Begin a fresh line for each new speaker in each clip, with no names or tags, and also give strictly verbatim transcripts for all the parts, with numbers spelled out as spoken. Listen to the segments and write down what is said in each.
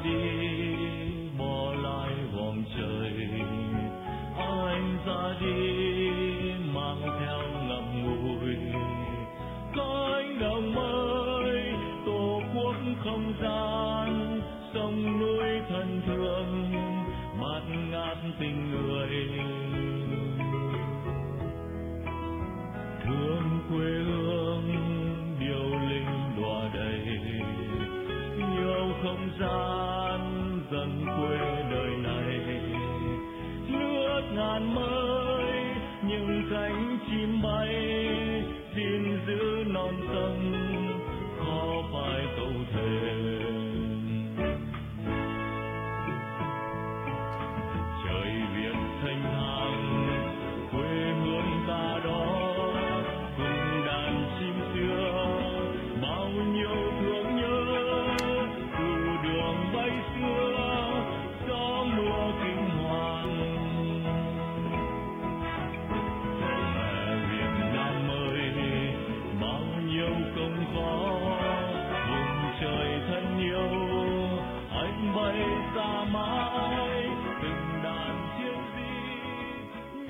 đi bỏ lại vòng trời, anh ra đi mang theo ngậm ngùi cánh đồng mới tổ quốc không gian sông núi thân thương bạt ngát tình người, thương quê hương điệu linh đọa đầy nhiều không gian dần quê đời này, nước ngàn mới những cánh chim bay gìn giữ non sông khó phải cầu thề, trời Việt thanh thang quê hương ta đó cùng đàn chim xưa bao nhiêu thương nhớ từ đường bay xưa gió mưa kinh hoàng, mẹ Việt Nam ơi bao nhiêu công khó vùng trời thân yêu anh bay xa mãi từng đàn chiếc gì.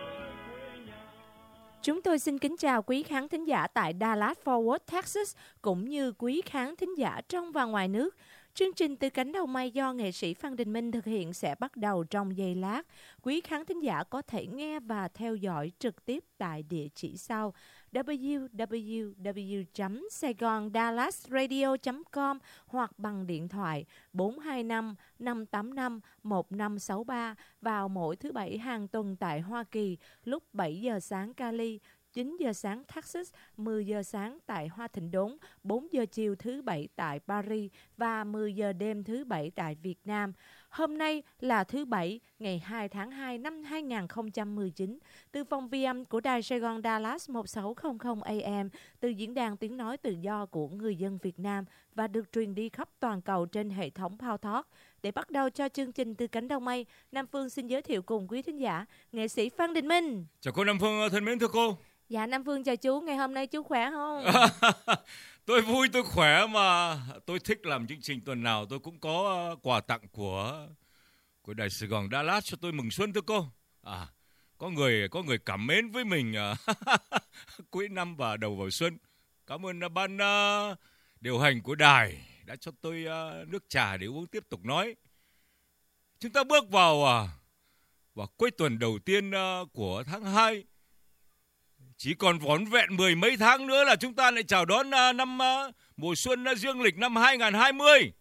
Chúng tôi xin kính chào quý khán thính giả tại Dallas Fort Worth, Texas, cũng như quý khán thính giả trong và ngoài nước. Chương trình Từ Cánh Đồng Mây do nghệ sĩ Phan Đình Minh thực hiện sẽ bắt đầu trong giây lát. Quý khán thính giả có thể nghe và theo dõi trực tiếp tại địa chỉ sau w w w chấm saigon dallas radio chấm com hoặc bằng điện thoại bốn hai năm năm tám năm một năm sáu ba vào mỗi thứ Bảy hàng tuần tại Hoa Kỳ lúc bảy giờ sáng Cali, chín giờ sáng Texas, mười giờ sáng tại Hoa Thịnh Đốn, bốn giờ chiều thứ Bảy tại Paris và mười giờ đêm thứ Bảy tại Việt Nam. Hôm nay là thứ Bảy, ngày hai tháng hai năm hai nghìn không trăm mười chín, từ phòng vi âm của Đài Sài Gòn Dallas một sáu không không A M, từ diễn đàn tiếng nói tự do của người dân Việt Nam và được truyền đi khắp toàn cầu trên hệ thống Powtalk. Để bắt đầu cho chương trình Từ Cánh Đồng Mây, Nam Phương xin giới thiệu cùng quý thính giả nghệ sĩ Phan Đình Minh.
Chào cô Nam Phương thân mến, thưa cô.
Dạ, Nam Phương chào chú, ngày hôm nay chú khỏe không?
Tôi vui, tôi khỏe mà. Tôi thích làm chương trình tuần nào tôi cũng có quà tặng của của Đài Sài Gòn Dallas cho tôi mừng xuân thưa cô. À, có người có người cảm mến với mình cuối năm và đầu vào xuân. Cảm ơn ban uh, điều hành của đài đã cho tôi uh, nước trà để uống tiếp tục nói. Chúng ta bước vào uh, vào cuối tuần đầu tiên uh, của tháng hai. Chỉ còn vỏn vẹn mười mấy tháng nữa là chúng ta lại chào đón uh, năm uh, mùa xuân uh, dương lịch năm hai nghìn không trăm hai mươi.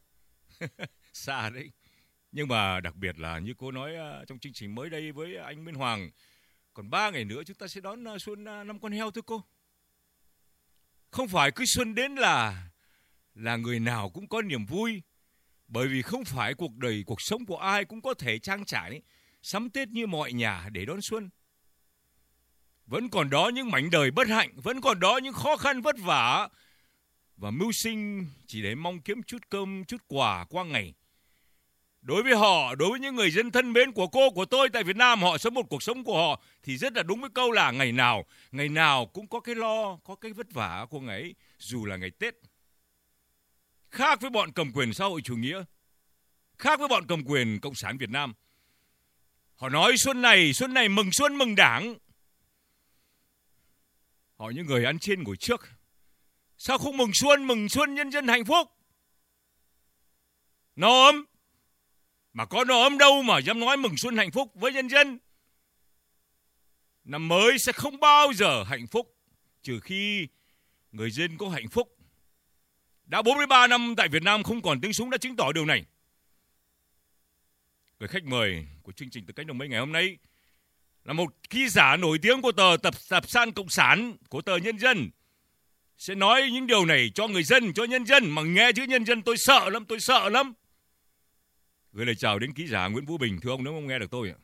Xa đấy. Nhưng mà đặc biệt là như cô nói uh, trong chương trình mới đây với anh Minh Hoàng, còn ba ngày nữa chúng ta sẽ đón uh, xuân uh, năm con heo thưa cô. Không phải cứ xuân đến là là người nào cũng có niềm vui, bởi vì không phải cuộc đời, cuộc sống của ai cũng có thể trang trải sắm Tết như mọi nhà để đón xuân. Vẫn còn đó những mảnh đời bất hạnh, vẫn còn đó những khó khăn vất vả và mưu sinh chỉ để mong kiếm chút cơm, chút quà qua ngày. Đối với họ, đối với những người dân thân mến của cô, của tôi tại Việt Nam, họ sống một cuộc sống của họ thì rất là đúng với câu là ngày nào, ngày nào cũng có cái lo, có cái vất vả của ngày ấy, dù là ngày Tết. Khác với bọn cầm quyền xã hội chủ nghĩa, khác với bọn cầm quyền Cộng sản Việt Nam. Họ nói xuân này, xuân này mừng xuân mừng Đảng. Họ những người ăn trên ngồi trước. Sao không mừng xuân, mừng xuân nhân dân hạnh phúc? No ấm. Mà có no ấm đâu mà dám nói mừng xuân hạnh phúc với nhân dân. Năm mới sẽ không bao giờ hạnh phúc trừ khi người dân có hạnh phúc. Đã bốn mươi ba năm tại Việt Nam không còn tiếng súng đã chứng tỏ điều này. Người khách mời của chương trình Từ Cánh Đồng Mây ngày hôm nay là một ký giả nổi tiếng của tờ tập tập san Cộng sản, của tờ Nhân dân. Sẽ nói những điều này cho người dân, cho nhân dân. Mà nghe chữ nhân dân tôi sợ lắm, tôi sợ lắm. Gửi lời chào đến ký giả Nguyễn Vũ Bình. Thưa ông, nếu ông nghe được tôi ạ.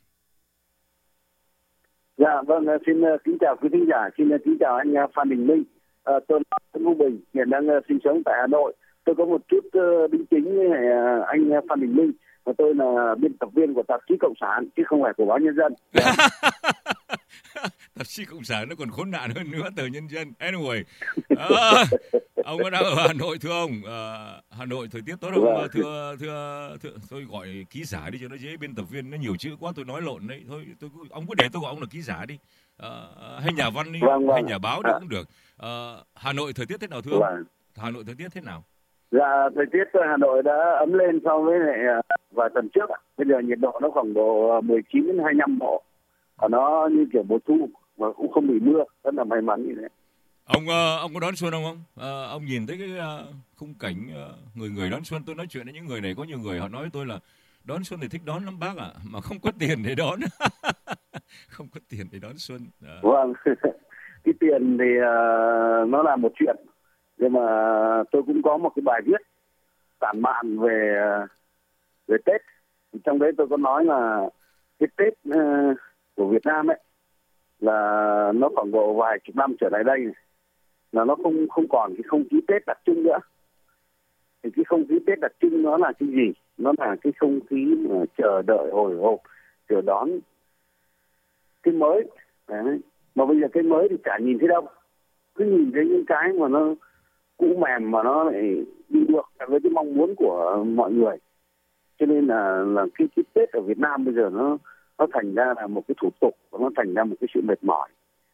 Dạ vâng, xin kính chào quý thính giả, xin kính chào anh Phan Đình Minh. À, tôi là Nguyễn Vũ Bình, hiện đang sinh sống tại Hà Nội. Tôi có một chút uh, đính chính với anh Phan Đình Minh. Và tôi là biên tập viên của tạp chí Cộng sản chứ không phải của báo Nhân dân. Yeah.
Tạp chí Cộng sản nó còn khốn nạn hơn nữa, tờ Nhân dân. Anyway, à, Ông có đang ở Hà Nội thưa ông? À, Hà Nội thời tiết tốt không?
Vâng.
Thưa, thưa thưa tôi gọi ký giả đi cho nó dễ, biên tập viên nó nhiều chữ quá tôi nói lộn đấy. Thôi tôi ông cứ để tôi gọi ông là ký giả đi. À, hay nhà văn đi,
Vâng, vâng.
hay nhà báo đi
À.
cũng được. À, Hà Nội thời tiết thế nào thưa ông?
Vâng.
Hà Nội thời tiết thế nào?
Dạ, thời tiết ở Hà Nội đã ấm lên so với lại vài tuần trước ạ. Bây giờ nhiệt độ nó khoảng độ mười chín đến hai mươi lăm độ. Và nó như kiểu mùa thu mà cũng không bị mưa, rất là may mắn như thế.
Ông uh, ông có đón xuân không ông? Uh, ông nhìn thấy cái uh, khung cảnh uh, người người đón xuân, tôi nói chuyện với những người này, có nhiều người họ nói với tôi là đón xuân thì thích đón lắm bác ạ, à, mà không có tiền để đón. Không có tiền để đón xuân. Uh.
Vâng, cái tiền thì uh, nó là một chuyện, nhưng mà tôi cũng có một cái bài viết tản mạn về về Tết. Trong đấy tôi có nói là cái Tết uh, của Việt Nam ấy là nó khoảng độ vài chục năm trở lại đây này, là nó không không còn cái không khí Tết đặc trưng nữa. Thì cái không khí Tết đặc trưng nó là cái gì? Nó là cái không khí mà chờ đợi hồi hộp, chờ đón cái mới. Đấy. Mà bây giờ cái mới thì chả nhìn thấy đâu, cứ nhìn thấy những cái mà nó cũ mềm mà nó lại đi ngược với cái mong muốn của mọi người. Cho nên là là cái, cái Tết ở Việt Nam bây giờ nó nó thành ra là một cái thủ tục, nó thành ra một cái sự mệt mỏi.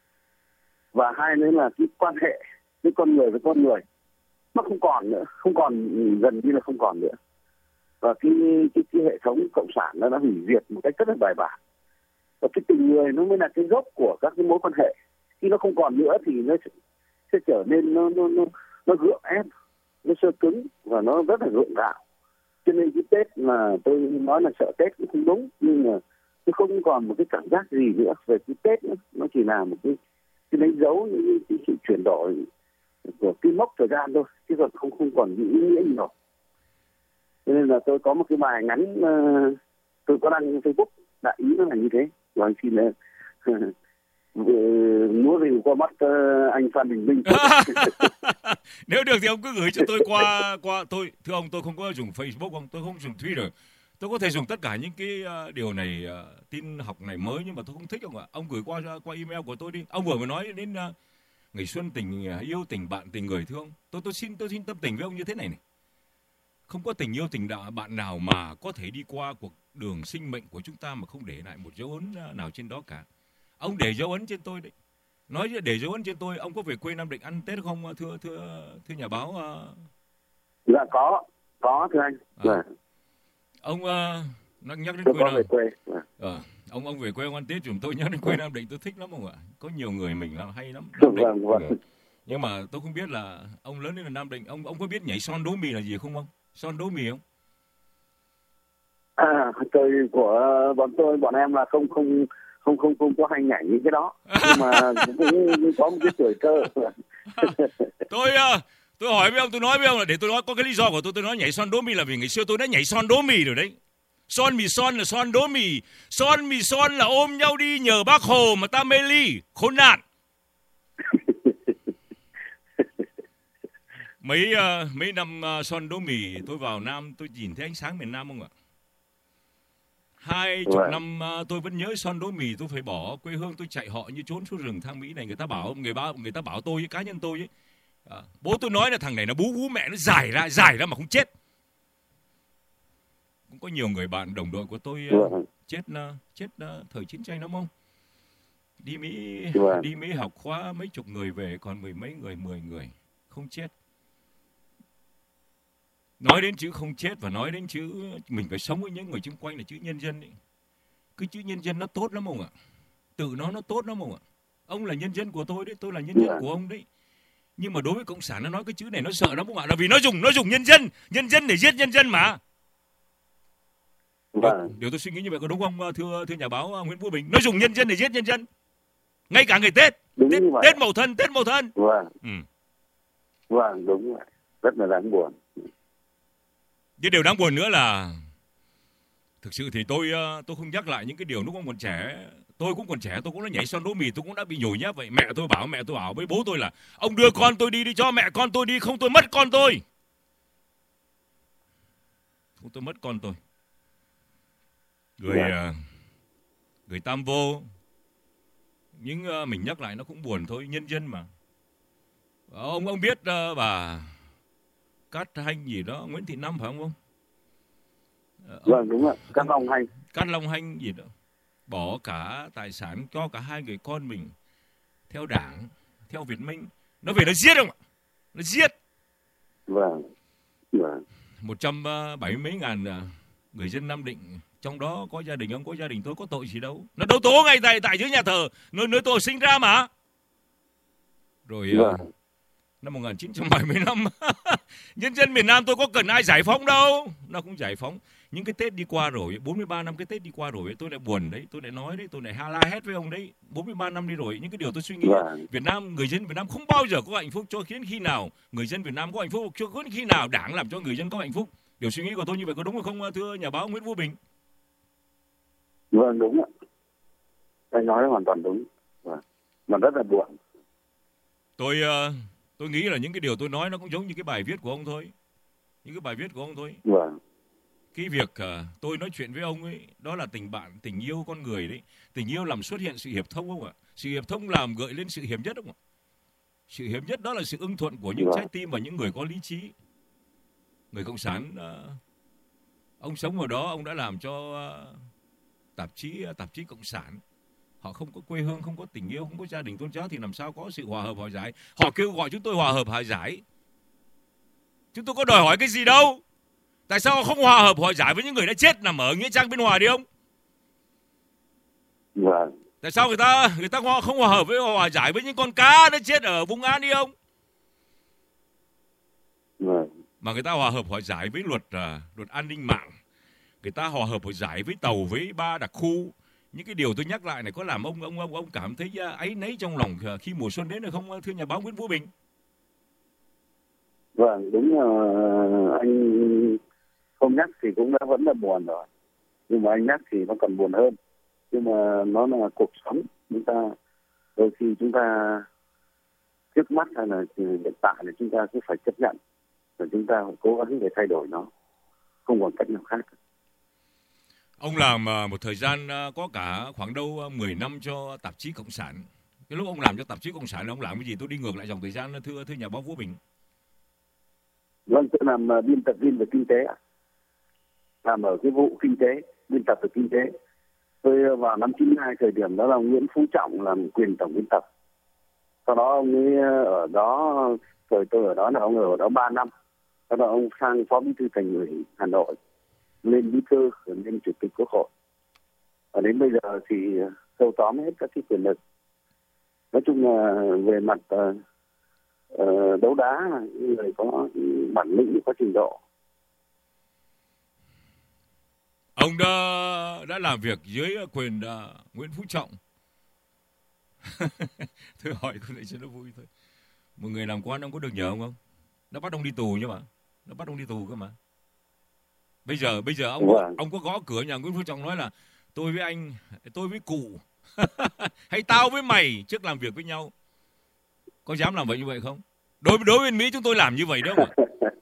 Và hai nữa là cái quan hệ với con người với con người nó không còn nữa, không còn, gần như là không còn nữa. Và cái cái, cái hệ thống cộng sản nó đã hủy diệt một cách rất là bài bản. Và cái tình người nó mới là cái gốc của các cái mối quan hệ. Khi nó không còn nữa thì nó sẽ, sẽ trở nên nó nó nó nó gượng ép, nó sơ cứng và nó rất là gượng gạo. Cho nên cái Tết mà tôi nói là sợ Tết cũng không đúng, nhưng mà nó không còn một cái cảm giác gì nữa về cái Tết nữa. Nó chỉ là một cái cái đánh dấu những cái sự chuyển đổi của cái mốc thời gian thôi, chứ còn không không còn những ý nghĩa gì đâu. Cho nên là tôi có một cái bài ngắn uh, tôi có đăng trên Facebook, đại ý nó là như thế. Và anh xin uh, múa rìu qua mắt uh, anh Phan Đình Minh.
Nếu được thì ông cứ gửi cho tôi qua qua tôi. Thưa ông, tôi không có dùng Facebook, ông, tôi không dùng Twitter. Tôi có thể dùng tất cả những cái uh, điều này, uh, tin học này mới, nhưng mà tôi không thích ông ạ. Ông gửi qua qua email của tôi đi. Ông vừa mới nói đến uh, ngày xuân tình yêu, tình bạn, tình người, thưa ông. Tôi tôi xin tôi xin tâm tình với ông như thế này này. Không có tình yêu, tình đạo bạn nào mà có thể đi qua cuộc đường sinh mệnh của chúng ta mà không để lại một dấu ấn nào trên đó cả. Ông để dấu ấn trên tôi đấy. Nói để dấu ấn trên tôi, ông có về quê Nam Định ăn Tết không, thưa thưa thưa nhà báo? Uh...
Dạ có, có thưa anh. À. Dạ.
Ông uh, nhắc đến
tôi
quê Nam
về quê. Dạ.
À, ông ông về quê ông ăn Tết chúng tôi nhắc đến quê Nam Định, tôi thích lắm ông ạ. Có nhiều người mình làm hay lắm.
Nam Định. Vâng, vâng.
Nhưng mà tôi không biết là ông lớn lên là Nam Định, ông ông có biết nhảy son đố mì là gì không ông? Son đố mì không?
À, tôi của bọn tôi bọn em là không không không không không có hay nhảy những cái đó, nhưng mà cũng có một cái tuổi cơ.
tôi tôi hỏi với ông, tôi nói với ông là để tôi nói có cái lý do của tôi, tôi nói nhảy son đố mì là vì ngày xưa tôi đã nhảy son đố mì rồi đấy. Son mì son là son đố mì, son mì son là ôm nhau đi nhờ Bác Hồ mà ta mê ly, khốn nạn. Mấy uh, mấy năm uh, son đố mì tôi vào Nam, tôi nhìn thấy ánh sáng miền Nam không ạ? Hai chục
Right.
năm uh, tôi vẫn nhớ son đố mì, tôi phải bỏ quê hương tôi chạy họ như trốn xuống rừng thang Mỹ này. Người ta bảo người ba người ta bảo tôi với cá nhân tôi ấy, uh, bố tôi nói là thằng này nó bú vú mẹ nó giải ra giải ra mà không chết. Cũng có nhiều người bạn đồng đội của tôi uh, chết uh, chết uh, thời chiến tranh lắm không? Đi Mỹ
right.
đi Mỹ học khóa mấy chục người về còn mười mấy người, mười người không chết. Nói đến chữ không chết và nói đến chữ mình phải sống với những người xung quanh là chữ nhân dân ấy. Cái chữ nhân dân nó tốt lắm ông ạ. Tự nó nó tốt lắm ông ạ. Ông là nhân dân của tôi đấy, tôi là nhân dân của ông đấy. Nhưng mà đối với cộng sản nó nói cái chữ này nó sợ lắm ông ạ, là vì nó dùng nó dùng nhân dân, nhân dân để giết nhân dân mà. Điều, điều tôi suy nghĩ như vậy có đúng không thưa thưa nhà báo Nguyễn Vũ Bình? Nó dùng nhân dân để giết nhân dân. Ngay cả ngày Tết, Tết, Tết Mậu Thân, Tết Mậu Thân.
Vâng.
Ừ.
Vâng, đúng vậy. Rất là đáng buồn.
Cái điều đáng buồn nữa là thực sự thì tôi tôi không nhắc lại những cái điều lúc ông còn trẻ. Tôi cũng còn trẻ, tôi cũng đã nhảy son đố mì, tôi cũng đã bị nhồi nhét vậy. Mẹ tôi bảo, mẹ tôi bảo với bố tôi là ông đưa con tôi đi đi, cho mẹ con tôi đi, không tôi mất con tôi. Không tôi mất con tôi. Người yeah. người Tam Vô, nhưng mình nhắc lại nó cũng buồn thôi, nhân dân mà. Ông ông biết uh, bà Cát Hanh gì đó, Nguyễn Thị Năm phải không ông?
Uh, vâng đúng ạ, Cát Long Hanh.
Cát Long Hanh gì đó, bỏ cả tài sản cho cả hai người con mình theo Đảng, theo Việt Minh. Nó về nó giết không ạ? Nó giết.
Vâng. Vâng.
một trăm bảy mươi mấy ngàn người dân Nam Định, trong đó có gia đình ông, có gia đình tôi, có tội gì đâu. Nó đấu tố ngay tại tại dưới nhà thờ nơi nơi tôi sinh ra mà. Rồi vâng. uh, năm một nghìn chín trăm bảy mươi lăm nhân dân miền Nam tôi có cần ai giải phóng đâu, nó cũng giải phóng. Những cái Tết đi qua rồi, bốn mươi ba năm cái Tết đi qua rồi, tôi lại buồn đấy, tôi lại nói đấy, tôi lại la hét với ông đấy. bốn mươi ba năm đi rồi, những cái điều tôi suy nghĩ,
vâng.
Việt Nam, người dân Việt Nam không bao giờ có hạnh phúc cho đến khi nào người dân Việt Nam có hạnh phúc, cho đến khi nào Đảng làm cho người dân có hạnh phúc. Điều suy nghĩ của tôi như vậy có đúng không thưa nhà báo Nguyễn Vũ Bình?
Vâng đúng ạ, anh nói hoàn toàn đúng, vâng. Mà rất là buồn.
Tôi tôi nghĩ là những cái điều tôi nói nó cũng giống như cái bài viết của ông thôi, những cái bài viết của ông thôi.
Vâng.
Cái việc uh, tôi nói chuyện với ông ấy, đó là tình bạn, tình yêu con người đấy. Tình yêu làm xuất hiện sự hiệp thông không ạ? Sự hiệp thông làm gợi lên sự hiểm nhất không ạ? Sự hiểm nhất đó là sự ưng thuận của những
vâng.
trái tim và những người có lý trí. Người Cộng sản, uh, ông sống ở đó, ông đã làm cho uh, tạp chí uh, tạp chí Cộng sản. Họ không có quê hương, không có tình yêu, không có gia đình tôn giáo thì làm sao có sự hòa hợp hòa giải. Họ kêu gọi chúng tôi hòa hợp hòa giải. Chúng tôi có đòi hỏi cái gì đâu. Tại sao không hòa hợp hòa giải với những người đã chết nằm ở nghĩa trang Biên Hòa đi ông?
Vâng.
Tại sao người ta người ta không hòa hợp với hòa giải với những con cá đã chết ở Vũng Áng đi ông?
Vâng.
Mà người ta hòa hợp hòa giải với luật uh, luật an ninh mạng, người ta hòa hợp hòa giải với tàu, với ba đặc khu. Những cái điều tôi nhắc lại này có làm ông ông ông ông cảm thấy áy náy trong lòng khi mùa xuân đến được không thưa nhà báo Nguyễn Vũ Bình?
Vâng, đúng là anh không nhắc thì cũng đã vẫn là buồn rồi, nhưng mà anh nhắc thì nó còn buồn hơn. Nhưng mà nó là cuộc sống, chúng ta đôi khi chúng ta trước mắt hay là hiện tại thì chúng ta cứ phải chấp nhận, và chúng ta phải cố gắng để thay đổi nó, không còn cách nào khác.
Ông làm một thời gian có cả khoảng đâu mười năm cho tạp chí Cộng sản. Cái lúc ông làm cho tạp chí Cộng sản ông làm cái gì? Tôi đi ngược lại dòng thời gian thưa thưa nhà báo Vũ Bình.
Vâng, tôi làm biên tập viên về kinh tế ạ. Làm ở cái vụ kinh tế, biên tập về kinh tế. Tôi vào năm chín mươi hai, thời điểm đó là Nguyễn Phú Trọng làm quyền tổng biên tập. Sau đó ông ấy ở đó, thời tôi ở đó là ông ở đó ba năm. Sau đó ông sang phó bí thư Thành ủy Hà Nội, lên bí thư, lên chủ tịch Quốc hội. Và đến bây giờ thì thâu tóm hết các cái quyền lực. Nói chung là về mặt uh, uh, đấu đá, người có bản lĩnh, có trình độ.
Ông đã, đã làm việc dưới quyền uh, Nguyễn Phú Trọng. Tôi hỏi tôi lại cho nó vui thôi. Một người làm quan ông có được nhờ ông không? Nó bắt ông đi tù chứ mà. Nó bắt ông đi tù cơ mà. Bây giờ bây giờ ông
Wow.
ông có gõ cửa nhà Nguyễn Phú Trọng nói là tôi với anh, tôi với cụ hay tao với mày trước làm việc với nhau. Có dám làm vậy như vậy không? Đối đối với Mỹ chúng tôi làm như vậy đâu mà.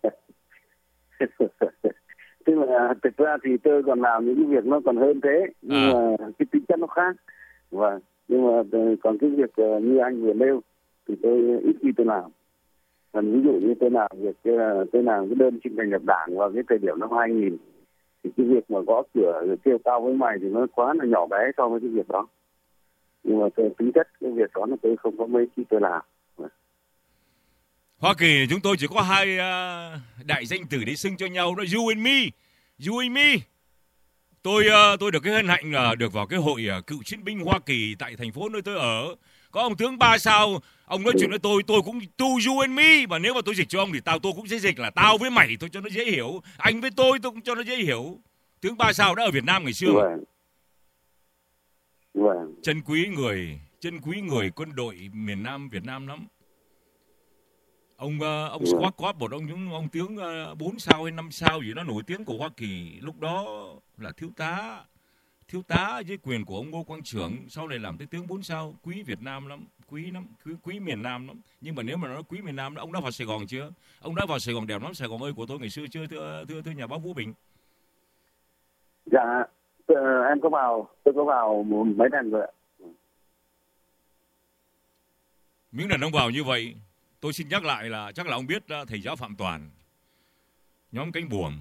Tức là thực ra thì tôi còn làm những cái việc nó còn hơn thế, nhưng à. mà cái tính chất nó khác. Và nhưng mà còn cái việc như anh vừa nêu thì tôi ít khi tôi làm. Còn ví dụ như tôi làm việc tôi làm cái đơn xin thành lập đảng vào cái thời điểm năm hai nghìn, thì cái việc mà gõ cửa rồi kêu tao với mày thì nó quá là nhỏ bé so với cái việc đó. Nhưng mà tôi tính chất cái việc đó là tôi không có mấy khi tôi làm.
Hoa Kỳ chúng tôi chỉ có hai uh, đại danh từ để xưng cho nhau, đó you and me, you and me. Tôi uh, tôi được cái hân hạnh là uh, được vào cái hội uh, cựu chiến binh Hoa Kỳ tại thành phố nơi tôi ở. Có ông tướng ba sao, ông nói chuyện với tôi, tôi cũng to you and me. Và nếu mà tôi dịch cho ông thì tao tôi cũng sẽ dịch là tao với mày tôi cho nó dễ hiểu. Anh với tôi tôi cũng cho nó dễ hiểu. Tướng ba sao đã ở Việt Nam ngày xưa.
Vâng. Vâng.
Chân quý người, chân quý người quân đội miền Nam Việt Nam lắm. Ông uh, ông Scott Cobb, một ông những ông tướng uh, bốn sao hay năm sao gì đó nổi tiếng của Hoa Kỳ, lúc đó là thiếu tá. Thiếu tá dưới quyền của ông Ngô Quang Trưởng, sau này làm tới tướng bốn sao, quý Việt Nam lắm, quý lắm, quý, quý miền Nam lắm. Nhưng mà nếu mà nói quý miền Nam, ông đã vào Sài Gòn chưa? Ông đã vào Sài Gòn đẹp lắm, Sài Gòn ơi của tôi ngày xưa chưa, thưa thưa, thưa nhà báo Vũ Bình?
Dạ, em có vào, tôi có vào mấy lần rồi ạ.
Miếng đàn ông vào như vậy tôi xin nhắc lại là chắc là ông biết thầy giáo Phạm Toàn, nhóm Cánh Buồm.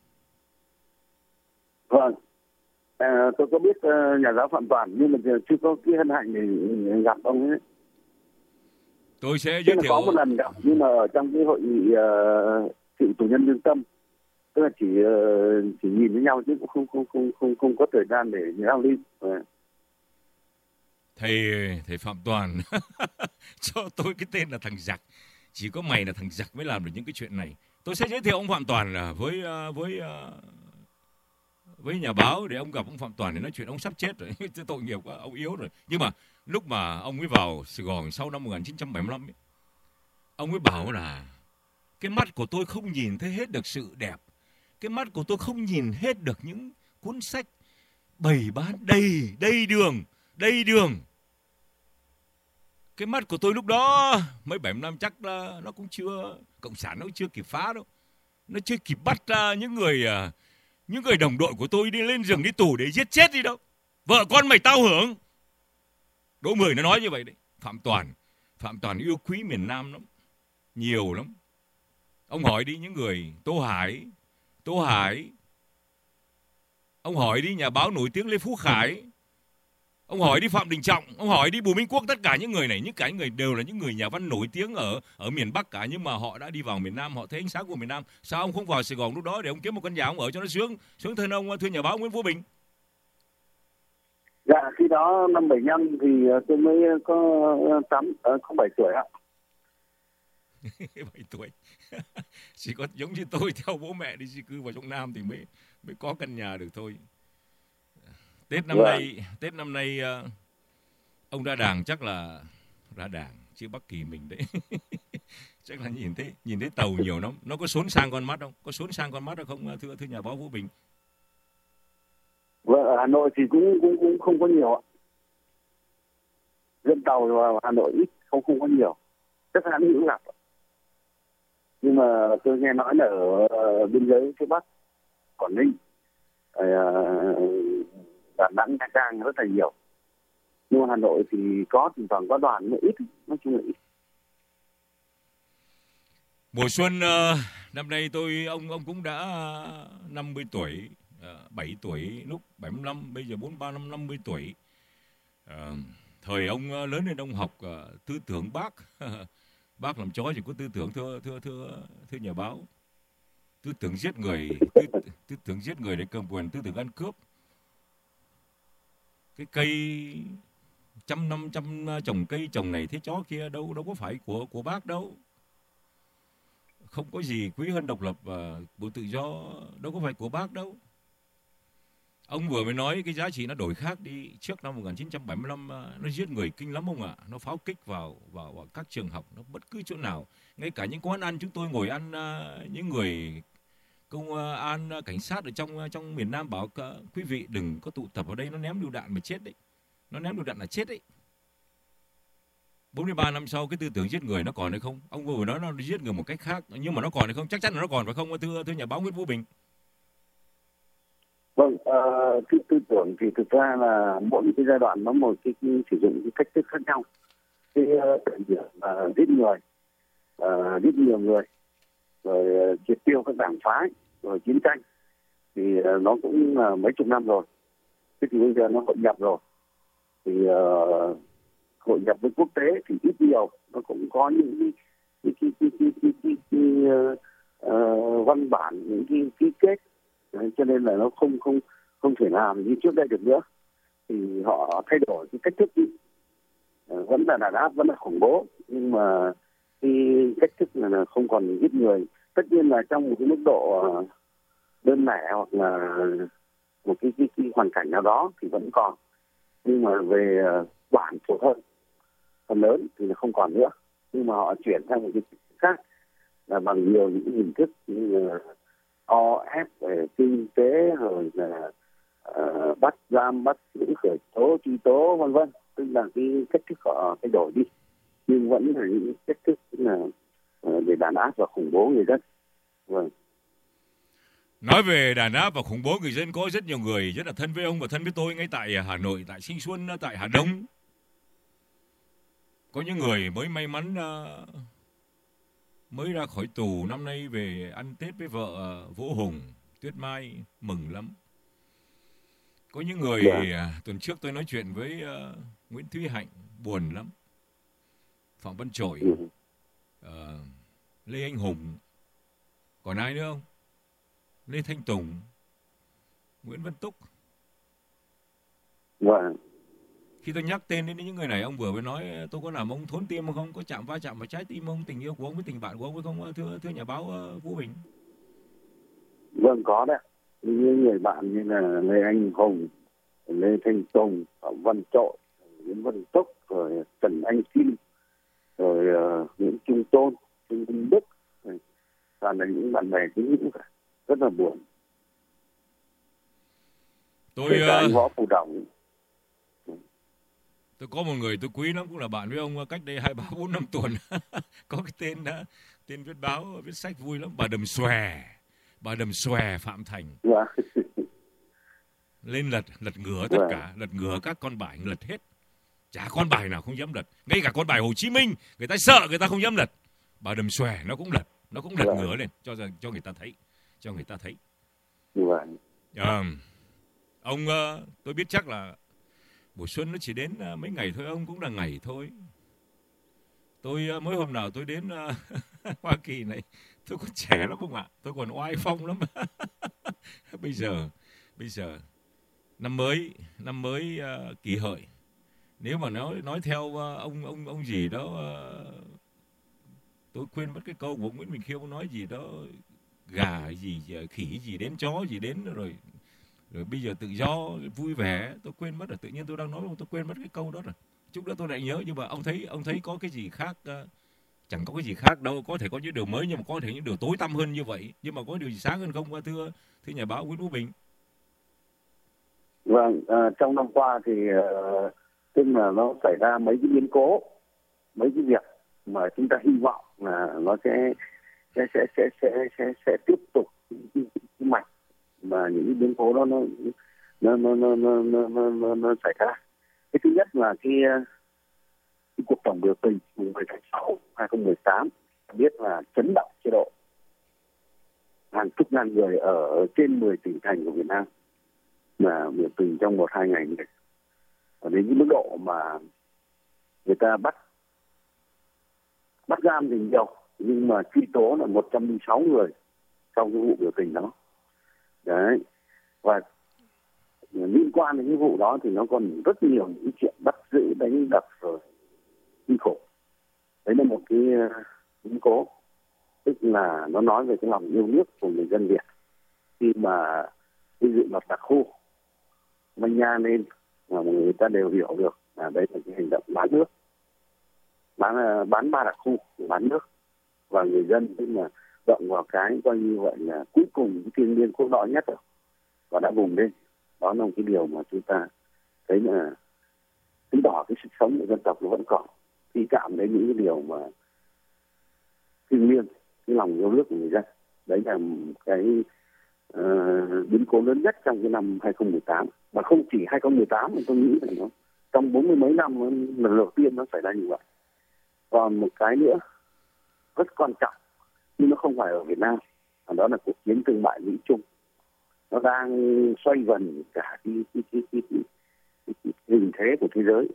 Vâng, à, tôi có biết uh, nhà giáo Phạm Toàn nhưng mà chưa có cái hân hạnh để gặp ông ấy.
Tôi sẽ giới thiệu.
Có một lần gặp nhưng mà ở trong cái hội nghị uh, cựu tù nhân lương tâm, tức là chỉ uh, chỉ nhìn với nhau chứ cũng không không không không không có thời gian để giao lưu. Uh.
Thầy thầy Phạm Toàn cho tôi cái tên là thằng giặc, chỉ có mày là thằng giặc mới làm được những cái chuyện này. Tôi sẽ giới thiệu ông Phạm Toàn là với uh, với uh, với nhà báo để ông gặp ông Phạm Toàn để nói chuyện. Ông sắp chết rồi, tội nghiệp quá, ông yếu rồi. Nhưng mà lúc mà ông ấy vào Sài Gòn sau năm một nghìn chín trăm bảy mươi lăm ấy, ông ấy bảo là cái mắt của tôi không nhìn thấy hết được sự đẹp, cái mắt của tôi không nhìn hết được những cuốn sách bày bán đầy đầy đường đầy đường. Cái mắt của tôi lúc đó mấy bảy mươi năm chắc là nó cũng chưa, cộng sản nó cũng chưa kịp phá đâu, nó chưa kịp bắt ra những người những người đồng đội của tôi đi lên rừng đi tù để giết chết đi đâu. Vợ con mày tao hưởng. Đỗ Mười nó nói như vậy đấy. Phạm Toàn Phạm Toàn yêu quý miền Nam lắm, nhiều lắm. Ông hỏi đi những người Tô Hải Tô Hải ông hỏi đi nhà báo nổi tiếng Lê Phú Khải, ông hỏi đi Phạm Đình Trọng, ông hỏi đi Bùi Minh Quốc, tất cả những người này, những cái người đều là những người nhà văn nổi tiếng ở ở miền Bắc cả, nhưng mà họ đã đi vào miền Nam, họ thấy ánh sáng của miền Nam. Sao ông không vào Sài Gòn lúc đó để ông kiếm một căn nhà ông ở cho nó sướng, sướng thân ông, thưa nhà báo Nguyễn Phú Bình?
Dạ, khi đó năm bảy mươi lăm thì tôi mới có tám có bảy tuổi ạ.
bảy tuổi. Chỉ có giống như tôi theo bố mẹ đi di cư vào trong Nam thì mới mới có căn nhà được thôi. Tết năm
Vâng.
nay, Tết năm nay uh, ông ra Đàng chắc là ra Đàng chứ Bắc Kỳ mình đấy. Chắc là nhìn thấy nhìn thấy tàu nhiều lắm. Nó có xốn sang con mắt không? Có xốn sang con mắt không thưa thưa nhà báo Vũ Bình?
Vâng, ở Hà Nội thì cũng cũng cũng không có nhiều ạ. Dân tàu vào Hà Nội ít, không không có nhiều. Chắc là hữu gặp. Nhưng mà tôi nghe nói là ở biên giới phía Bắc, Quảng Ninh, Đà Nẵng, Nha Trang rất là nhiều. Nhưng mà Hà Nội thì có, thỉnh thoảng có đoàn, nó ít, nói chung là ít.
Mùa xuân uh, năm nay tôi ông ông cũng đã năm mươi tuổi, uh, bảy tuổi lúc bảy mươi lăm, bây giờ bốn mươi ba năm năm mươi tuổi. Uh, thời ông uh, lớn lên ông học uh, tư tưởng Bác. Bác làm chó chỉ có tư tưởng thưa thưa thưa thưa nhà báo. Tư tưởng giết người, tư, tư tưởng giết người để cầm quyền, tư tưởng ăn cướp. Cái cây trăm năm trăm trồng cây trồng này thế chó kia đâu đâu có phải của của Bác đâu. Không có gì quý hơn độc lập và bộ tự do, đâu có phải của Bác đâu. Ông vừa mới nói cái giá trị nó đổi khác đi. Trước năm một nghìn chín trăm bảy mươi lăm nó giết người kinh lắm ông ạ. À. Nó pháo kích vào, vào vào các trường học, nó bất cứ chỗ nào. Ngay cả những quán ăn chúng tôi ngồi ăn, uh, những người công an uh, cảnh sát ở trong uh, trong miền Nam bảo uh, quý vị đừng có tụ tập ở đây, nó ném lựu đạn mà chết đấy. Nó ném lựu đạn là chết đấy. bốn mươi ba năm sau cái tư tưởng giết người nó còn hay không? Ông vừa nói nó giết người một cách khác, nhưng mà nó còn hay không? Chắc chắn là nó còn phải không thưa thưa nhà báo Nguyễn Vũ Bình?
Vâng, uh, cái tư tưởng thì thực ra là mỗi cái giai đoạn nó một cái, cái sử dụng cái cách thức khác nhau. Cái thời điểm uh, giết người, uh, giết nhiều người, rồi uh, triệt tiêu các đảng phái, rồi chiến tranh thì uh, nó cũng uh, mấy chục năm rồi. Thế thì bây giờ nó hội nhập rồi, thì uh, hội nhập với quốc tế thì ít nhiều nó cũng có những cái cái cái cái cái, cái, cái uh, uh, văn bản, những cái ký kết. Đấy, cho nên là nó không không không thể làm như trước đây được nữa, thì họ thay đổi cái cách thức đi, à, vẫn là đàn áp, vẫn là khủng bố, nhưng mà cái cách thức là, là không còn giết người. Tất nhiên là trong một cái mức độ đơn lẻ hoặc là một cái, cái, cái hoàn cảnh nào đó thì vẫn còn, nhưng mà về quản phổ hơn phần lớn thì là không còn nữa, nhưng mà họ chuyển sang một cái khác là bằng nhiều những hình thức như là o ép về kinh tế, rồi là uh, bắt giam, bắt giữ, khởi tố, truy tố, vân vân. Tức là cái cách thức họ thay đổi đi, nhưng vẫn là những cách thức là uh, để đàn áp và khủng bố người dân. Vâng.
Nói về đàn áp và khủng bố người dân, có rất nhiều người rất là thân với ông và thân với tôi ngay tại Hà Nội, tại Thanh Xuân, tại Hà Đông. Có những người mới may mắn uh, mới ra khỏi tù, năm nay về ăn Tết với vợ uh, Vũ Hùng, Tuyết Mai, mừng lắm. Có những người,
Dạ.
uh, tuần trước tôi nói chuyện với uh, Nguyễn Thúy Hạnh, buồn lắm. Phạm Văn Trội,
Ừ.
uh, Lê Anh Hùng, còn ai nữa không? Lê Thanh Tùng, Nguyễn Văn Túc.
Vâng.
Khi tôi nhắc tên đến những người này, ông vừa mới nói tôi có làm ông thốn tim không, có chạm va chạm vào trái tim ông, tình yêu của ông với tình bạn của ông với không, thưa thưa nhà báo uh, Vũ Bình?
Vâng, có đấy. Như người bạn như là Lê Anh Hùng, Lê Thanh Tùng, Phạm Văn Trội, Nguyễn Văn Túc, rồi Trần Anh Kim, rồi uh, Nguyễn Trung Tôn, Trương Văn Đức, toàn là những bạn bè chính hữu cả, rất là buồn.
Tôi
Kể cả anh
uh,
Võ Phù Đồng.
tôi có một người tôi quý lắm, cũng là bạn với ông cách đây hai ba bốn năm tuần. Có cái tên đó, tên viết báo viết sách vui lắm, bà Đầm Xòe, bà Đầm Xòe Phạm Thành.
Dạ.
Lên lật lật ngửa tất
Vâng.
cả, lật ngửa các con bài, lật hết, chả con bài nào không dám lật, ngay cả con bài Hồ Chí Minh người ta sợ, người ta không dám lật, bà Đầm Xòe nó cũng lật, nó cũng lật
Vâng.
ngửa lên cho rằng cho người ta thấy, cho người ta thấy.
Vâng.
À, ông uh, tôi biết chắc là mùa xuân nó chỉ đến uh, mấy ngày thôi, ông cũng là ngày thôi. Tôi uh, mới hôm nào tôi đến uh, Hoa Kỳ này, tôi còn trẻ lắm không ạ, tôi còn oai phong lắm. bây giờ bây giờ năm mới năm mới uh, Kỷ Hợi, nếu mà nói nói theo uh, ông ông ông gì đó, uh, tôi quên mất cái câu của Nguyễn Bình Khiêu nói gì đó, gà gì khỉ gì đến, chó gì đến, rồi rồi bây giờ tự do vui vẻ, tôi quên mất rồi, tự nhiên tôi đang nói tôi quên mất cái câu đó rồi. Chút nữa tôi lại nhớ, nhưng mà ông thấy ông thấy có cái gì khác? Uh, chẳng có cái gì khác đâu, có thể có những điều mới nhưng mà có thể những điều tối tăm hơn như vậy, nhưng mà có điều gì sáng hơn không, thưa thưa nhà báo Nguyễn Vũ Bình?
Vâng, à, trong năm qua thì uh, tức là nó xảy ra mấy cái biến cố, mấy cái việc mà chúng ta hy vọng là nó sẽ sẽ sẽ sẽ sẽ sẽ, sẽ tiếp tục cái, cái, cái mạch mà những cái biến cố đó nó nó nó nó nó nó, nó, nó, nó xảy ra. Cái thứ nhất là cái, cái cuộc tổng biểu tình mùng mười tháng sáu hai không một tám, biết là chấn động chế độ, hàng chục ngàn người ở trên mười tỉnh thành của Việt Nam là biểu tình trong một hai ngày này, ở đến cái mức độ mà người ta bắt bắt giam thì nhiều, nhưng mà truy tố là một trăm lẻ sáu người trong cái vụ biểu tình đó. Đấy, và liên quan đến cái vụ đó thì nó còn rất nhiều những chuyện bắt giữ, đánh đập rồi kinh khủng. Đấy là một cái biến cố, tức là nó nói về cái lòng yêu nước của người dân Việt khi mà xây dựng luật đặc khu manh nha lên, mà người ta đều hiểu được là đấy là cái hành động bán nước, bán bán ba đặc khu, bán nước, và người dân tức là động vào cái coi như vậy là cuối cùng cái thiêng liêng cốt lõi nhất rồi, và đã vùng lên. Đó là một cái điều mà chúng ta thấy là chứng tỏ cái sức sống của dân tộc nó vẫn còn, khi chạm đến những cái điều mà thiêng liêng, cái lòng yêu nước của người dân. Đấy là cái uh, biến cố lớn nhất trong cái năm hai không một tám, và không chỉ hai không một tám mà tôi nghĩ là nó trong bốn mươi mấy năm lần đầu tiên nó xảy ra như vậy. Còn một cái nữa rất quan trọng nhưng nó không phải ở Việt Nam, đó là cuộc chiến thương mại Mỹ Trung. Nó đang xoay vần cả cái, cái, cái, cái, cái, cái, cái hình thế của thế giới,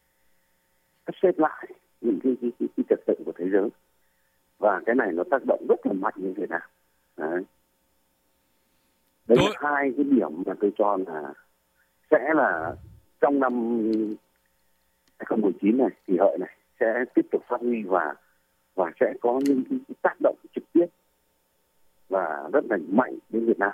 nó xếp lại những cái, cái, cái, cái trật tự của thế giới, và cái này nó tác động rất là mạnh như thế nào. Đấy, đấy là hai cái điểm mà tôi cho là sẽ là trong năm hai không một chín này, Kỷ Hợi này sẽ tiếp tục phát huy và và sẽ có những cái, cái tác động trực tiếp và rất là mạnh đến Việt Nam.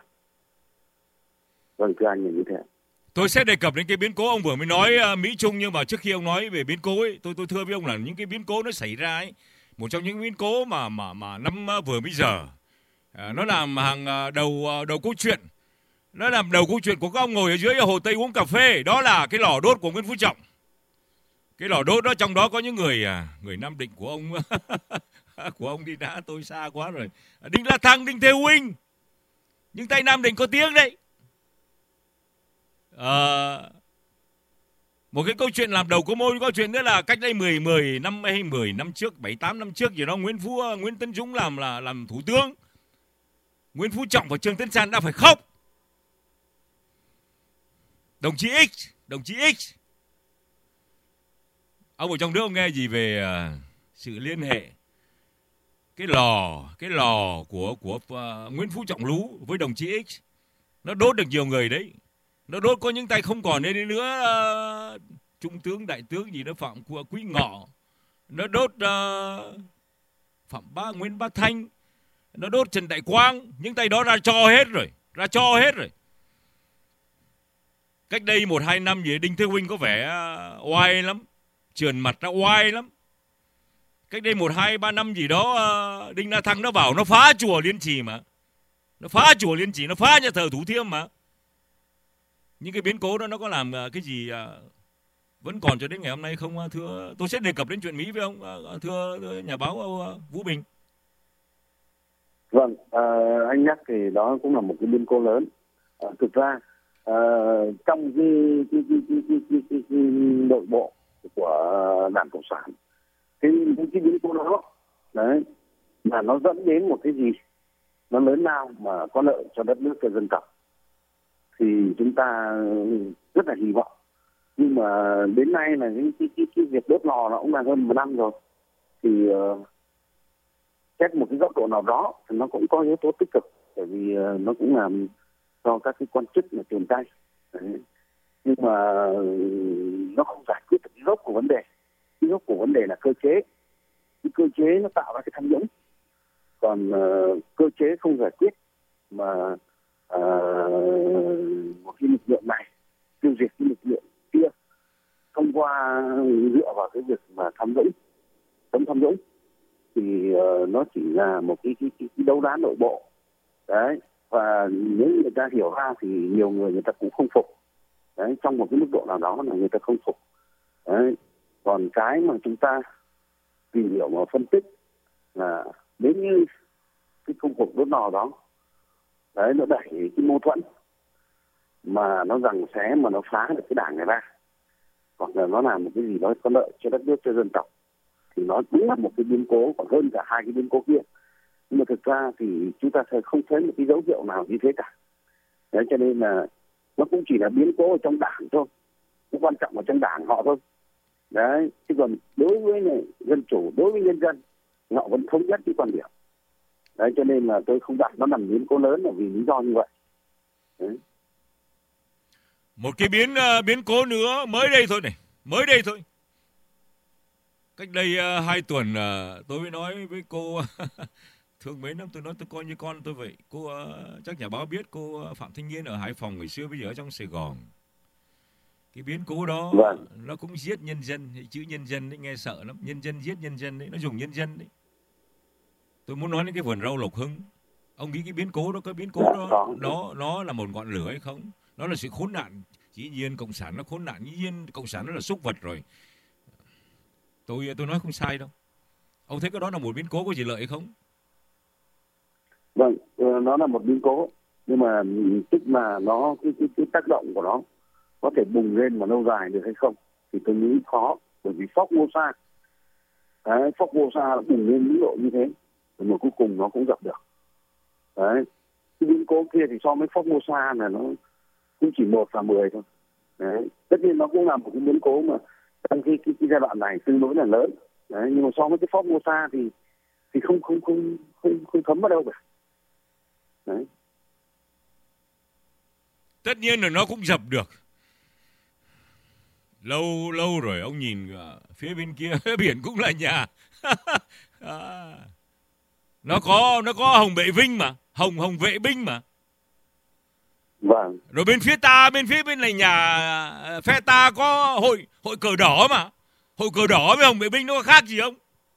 Vâng, thưa anh, như thế.
Tôi sẽ đề cập đến cái biến cố ông vừa mới nói uh, Mỹ Trung, nhưng mà trước khi ông nói về biến cố ấy, tôi tôi thưa với ông là những cái biến cố nó xảy ra ấy, một trong những biến cố mà mà mà năm uh, vừa bây giờ uh, nó làm hàng uh, đầu uh, đầu câu chuyện, nó làm đầu câu chuyện của các ông ngồi ở dưới Hồ Tây uống cà phê, đó là cái lò đốt của Nguyễn Phú Trọng. Cái lò đốt đó, trong đó có những người uh, người Nam Định của ông của ông đi đã, tôi xa quá rồi, Đinh La Thăng, Đinh Thế Huynh, nhưng tay Nam Định có tiếng đấy. À, Một cái câu chuyện làm đầu có môi, câu chuyện nữa là cách đây mười, mười năm hay mười năm trước, bảy tám năm trước gì đó, Nguyễn Phú Nguyễn Tấn Dũng làm là làm thủ tướng. Nguyễn Phú Trọng và Trương Tấn Sang đã phải khóc. Đồng chí X, đồng chí X. Ông ở trong nước ông nghe gì về uh, sự liên hệ cái lò cái lò của của uh, Nguyễn Phú Trọng Lú với đồng chí X, nó đốt được nhiều người đấy. Nó đốt có những tay không còn nên nữa, uh, trung tướng đại tướng gì đó, Phạm Quý Ngọ, nó đốt uh, Phạm Bá Nguyễn Bá Thanh, nó đốt Trần Đại Quang, những tay đó ra cho hết rồi, ra cho hết rồi. Cách đây một hai năm gì Đinh Thế Huynh có vẻ uh, oai lắm, trườn mặt ra oai lắm. Cách đây một hai ba năm gì đó, uh, Đinh La Thăng nó vào nó phá chùa Liên Trì mà, nó phá chùa Liên Trì, nó phá nhà thờ Thủ Thiêm mà. Những cái biến cố đó nó có làm uh, cái gì uh, vẫn còn cho đến ngày hôm nay không uh, thưa? Tôi sẽ đề cập đến chuyện Mỹ với ông, uh, thưa, thưa nhà báo uh, Vũ Bình.
Vâng, à, anh nhắc thì đó cũng là một cái biến cố lớn. À, thực ra à, trong cái, cái, cái, cái, cái, cái, cái, cái nội bộ của Đảng Cộng sản, cái, cái biến cố đó đấy là nó dẫn đến một cái gì nó lớn lao mà có lợi cho đất nước, cho dân tộc, thì chúng ta rất là hy vọng. Nhưng mà đến nay là cái, cái, cái, cái việc đốt lò nó cũng là hơn một năm rồi, thì uh, xét một cái góc độ nào đó thì nó cũng có yếu tố tích cực, bởi vì uh, nó cũng làm cho các cái quan chức là tiền tay. Đấy. Nhưng mà uh, nó không giải quyết được cái gốc của vấn đề. Cái gốc của vấn đề là cơ chế. Cái cơ chế nó tạo ra cái tham nhũng. Còn uh, cơ chế không giải quyết mà uh, một cái lực lượng này tiêu diệt cái lực lượng kia thông qua dựa vào cái việc mà tham nhũng, chống tham nhũng, thì uh, nó chỉ là một cái, cái, cái, cái đấu đá nội bộ. Đấy. Và nếu người ta hiểu ra thì nhiều người người ta cũng không phục. Đấy. Trong một cái mức độ nào đó là người ta không phục. Đấy. Còn cái mà chúng ta tìm hiểu và phân tích là nếu như cái công cuộc đốt lò đó, đấy, nó đẩy cái mâu thuẫn mà nó giằng xé, mà nó phá được cái đảng này ra, hoặc là nó làm một cái gì đó có lợi cho đất nước, cho dân tộc, thì nó đúng là một cái biến cố, còn hơn cả hai cái biến cố kia. Nhưng mà thực ra thì chúng ta không thấy một cái dấu hiệu nào như thế cả. Đấy, cho nên là nó cũng chỉ là biến cố ở trong đảng thôi, nó quan trọng ở trong đảng họ thôi. Đấy, chứ còn đối với này, dân chủ, đối với nhân dân, họ vẫn thống nhất cái quan điểm. Đấy, cho nên là tôi không đặt nó làm biến cố lớn là vì lý do như vậy. Đấy.
Một cái biến uh, biến cố nữa mới đây thôi này, mới đây thôi. Cách đây uh, hai tuần uh, tôi mới nói với cô thương mến lắm, tôi nói tôi coi như con tôi vậy. Cô uh, chắc nhà báo biết cô uh, Phạm Thanh Nghiên ở Hải Phòng ngày xưa, bây giờ ở trong Sài Gòn. Cái biến cố đó vâng. Nó cũng giết nhân dân, chữ nhân dân đấy nghe sợ lắm, nhân dân giết nhân dân đấy, nó dùng nhân dân đấy. Tôi muốn nói đến cái vườn rau Lộc Hưng. Ông nghĩ cái biến cố đó, cái biến cố đó nó nó là một ngọn lửa hay không? Nó là sự khốn nạn. Dĩ nhiên cộng sản nó khốn nạn, dĩ nhiên cộng sản nó là súc vật rồi. Tôi tôi nói không sai đâu. Ông thấy cái đó là một biến cố có gì lợi hay không?
Vâng, nó là một biến cố, nhưng mà tức là nó cái, cái, cái tác động của nó có thể bùng lên mà lâu dài được hay không thì tôi nghĩ khó, bởi vì Formosa, đấy, Formosa bùng lên mức độ như thế, mà cuối cùng nó cũng dập được. Đấy, cái biến cố kia thì so với Formosa là nó cũng chỉ một và mười thôi. Đấy, tất nhiên nó cũng là một cái biến cố mà trong cái, cái, cái giai đoạn này tương đối là lớn. Đấy, nhưng mà so với cái Formosa thì thì không không không không không thấm vào đâu cả. Đấy.
Tất nhiên là nó cũng dập được. Lâu lâu rồi ông nhìn phía bên kia biển cũng là nhà. À, nó có nó có Hồng Vệ Vinh mà, Hồng Hồng Vệ Binh mà.
Vâng.
Rồi bên phía ta, bên phía bên này nhà phe ta có hội hội cờ đỏ mà. Hội cờ đỏ với Hồng Vệ Binh nó có khác gì không?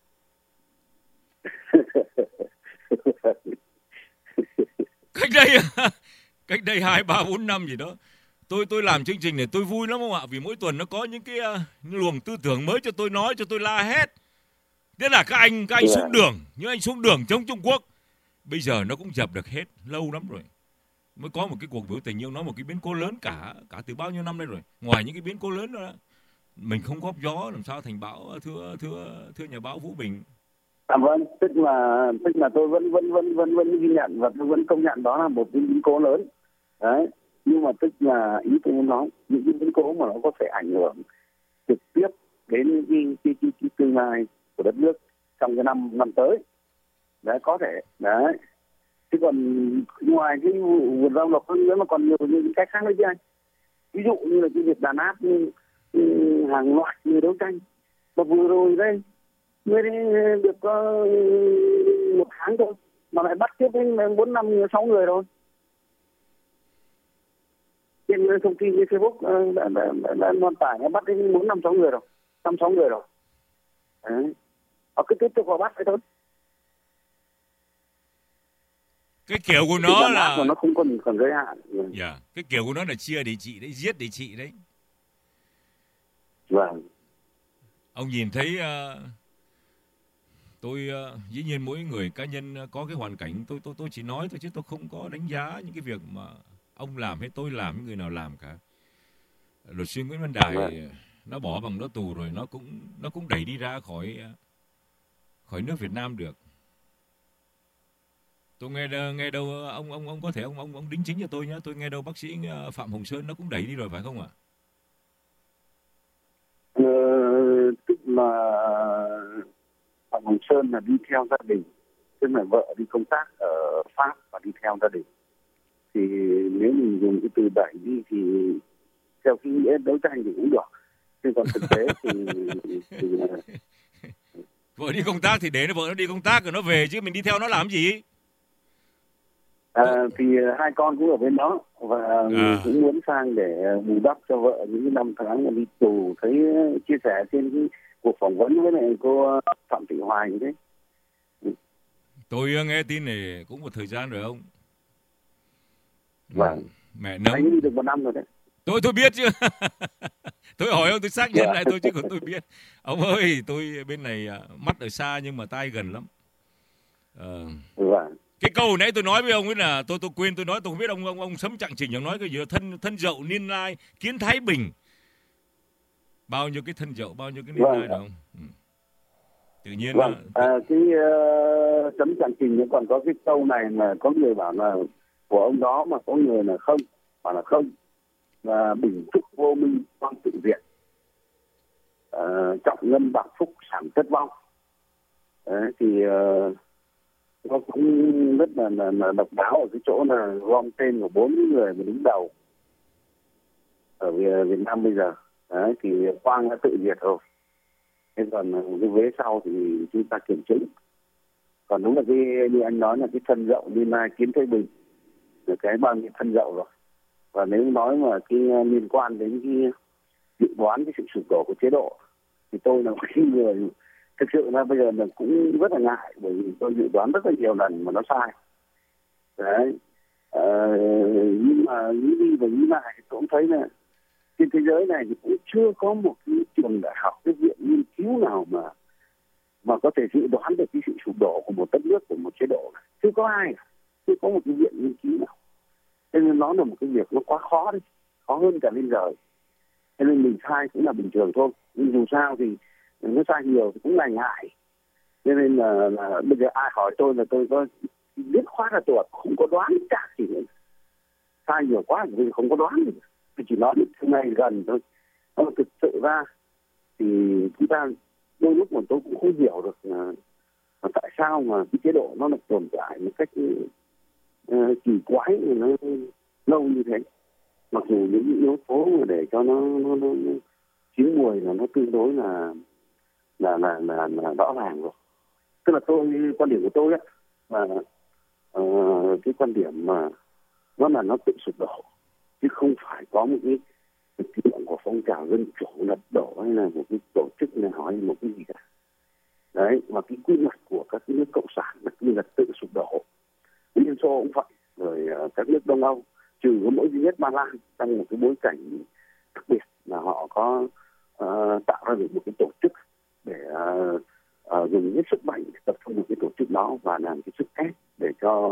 Cách đây cách đây hai ba bốn năm gì đó, tôi tôi làm chương trình này tôi vui lắm không ạ? Vì mỗi tuần nó có những cái uh, luồng tư tưởng mới cho tôi nói, cho tôi la hét. Thế là các anh các anh xuống đường, những anh xuống đường chống Trung Quốc. Bây giờ nó cũng dập được hết, lâu lắm rồi. Mới có một cái cuộc biểu tình, nhưng nó một cái biến cố lớn cả cả từ bao nhiêu năm nay rồi. Ngoài những cái biến cố lớn đó, mình không góp gió làm sao thành bão, thưa thưa thưa nhà báo Vũ Bình.
À, vâng, tức là tức là tôi vẫn vẫn vẫn vẫn vẫn ghi nhận và tôi vẫn công nhận đó là một cái biến cố lớn đấy, nhưng mà tức là ý tôi muốn nói những cái biến cố mà nó có thể ảnh hưởng trực tiếp đến cái cái cái, cái tương lai của đất nước trong cái năm năm tới đấy, có thể đấy, chứ còn ngoài cái vụ vượt rau lộc hơn nữa mà còn nhiều những cách khác nữa chứ anh, ví dụ như là cái việc đàn áp như, như hàng loạt người đấu tranh mà vừa rồi đây mới được có một tháng thôi mà lại bắt tiếp đến bốn năm sáu người rồi. Trên thông tin trên Facebook đã, đã, đã, đã loan tải đã bắt đến bốn năm sáu người rồi, năm sáu người rồi. Đấy. Họ cứ tiếp tục vào bắt vậy thôi.
Cái kiểu của nó là
nó không còn còn giới hạn.
Dạ, yeah. Cái kiểu của nó là chia để trị đấy, giết để trị đấy.
Vâng.
Ông nhìn thấy uh, tôi uh, dĩ nhiên mỗi người cá nhân có cái hoàn cảnh, tôi tôi tôi chỉ nói thôi chứ tôi không có đánh giá những cái việc mà ông làm hay tôi làm, những người nào làm cả. Luật sư Nguyễn Văn Đài vâng. Nó bỏ bằng đó tù rồi, nó cũng nó cũng đẩy đi ra khỏi khỏi nước Việt Nam được. Tôi nghe nghe đâu ông ông ông có thể ông ông ông đính chính cho tôi nhé, tôi nghe đâu bác sĩ Phạm Hồng Sơn nó cũng đẩy đi rồi phải không ạ?
Ờ, tức là Phạm Hồng Sơn là đi theo gia đình, tức là vợ đi công tác ở Pháp và đi theo gia đình. Thì nếu mình dùng cái từ đẩy đi thì theo cái nghĩa đấu tranh thì cũng được. Nhưng còn thực tế thì, thì
vợ đi công tác thì để nó vợ nó đi công tác rồi nó về chứ mình đi theo nó làm gì?
À, thì hai con cũng ở bên đó và à. cũng muốn sang để bù đắp cho vợ những năm tháng mà đi tù. Thấy chia sẻ trên cái cuộc phỏng vấn với lại cô Phạm Thị Hoài như thế.
Tôi nghe tin này cũng một thời gian rồi ông.
Vâng.
Mẹ nấm.
Anh đi được một năm rồi đấy.
Tôi tôi biết chứ. Tôi hỏi ông tôi xác nhận lại tôi chứ còn tôi biết. Ông ơi, tôi bên này mắt ở xa nhưng mà tai gần lắm. Ờ.
Vâng.
Cái câu nãy tôi nói với ông ấy là tôi tôi quên tôi nói, tôi không biết ông ông ông Sấm Trạng Trình ông nói cái gì đó, thân thân dậu niên lai kiến Thái Bình. Bao nhiêu cái thân dậu, bao nhiêu cái niên
vâng.
lai được không? Ừ. Tự nhiên
vâng.
là...
à, cái uh, Sấm Trạng Trình nó còn có cái câu này mà có người bảo là của ông đó mà có người là không, bảo là không. Và bình phúc vô minh quang tự viện. À, trọng ngân bạc phúc sản tất vong. Đấy, thì uh, nó cũng rất là, là, là độc đáo ở cái chỗ là gom tên của bốn người mà đứng đầu ở Việt Nam bây giờ. Đấy, thì Quang đã tự diệt rồi. Thế còn cái vế sau thì chúng ta kiểm chứng. Còn đúng là cái như anh nói là cái thân dậu như nay kiến Thái Bình, cái bao nhiêu thân dậu rồi. Và nếu nói mà cái liên quan đến cái dự đoán cái sự sụp đổ của chế độ thì tôi là một cái người thực sự là bây giờ là cũng rất là ngại, bởi vì tôi dự đoán rất là nhiều lần mà nó sai. Đấy. À, nhưng mà nghĩ đi và nghĩ lại tôi cũng thấy là trên thế giới này thì cũng chưa có một cái trường đại học, cái viện nghiên cứu nào mà mà có thể dự đoán được cái sự sụp đổ của một đất nước, của một chế độ này. Chưa có ai, chưa có một cái viện nghiên cứu nào. Cho nên nó là một cái việc nó quá khó đấy, khó hơn cả lên trời. Cho nên mình sai cũng là bình thường thôi. Nhưng dù sao thì nó sai nhiều thì cũng là ngại. Cho nên là, là bây giờ ai hỏi tôi là tôi có biết khoát là tôi không có đoán chắc gì nữa. Sai nhiều quá thì không có đoán gì. Tôi chỉ nói được thứ này gần thôi. Nhưng mà thực sự ra thì chúng ta đôi lúc mà tôi cũng không hiểu được là, là tại sao mà cái chế độ nó được tồn tại một cách uh, kỳ quái nó lâu như thế. Mặc dù những yếu tố mà để cho nó, nó, nó, nó chín mùi là nó tương đối là là là là, là rõ ràng rồi. Tức là tôi quan điểm của tôi á là uh, cái quan điểm mà nó là nó tự sụp đổ chứ không phải có một cái lực lượng của phong trào dân chủ lật đổ hay là một cái tổ chức nào hay một cái gì cả. Đấy, mà cái quy luật của các nước cộng sản là quy luật tự sụp đổ. Liên Xô cũng vậy, rồi uh, các nước Đông Âu, trừ có mỗi duy nhất Ba Lan trong một cái bối cảnh đặc biệt là họ có uh, tạo ra được một cái tổ chức để uh, uh, dùng hết sức mạnh để tập trung một cái tổ chức đó và làm cái sức ép để cho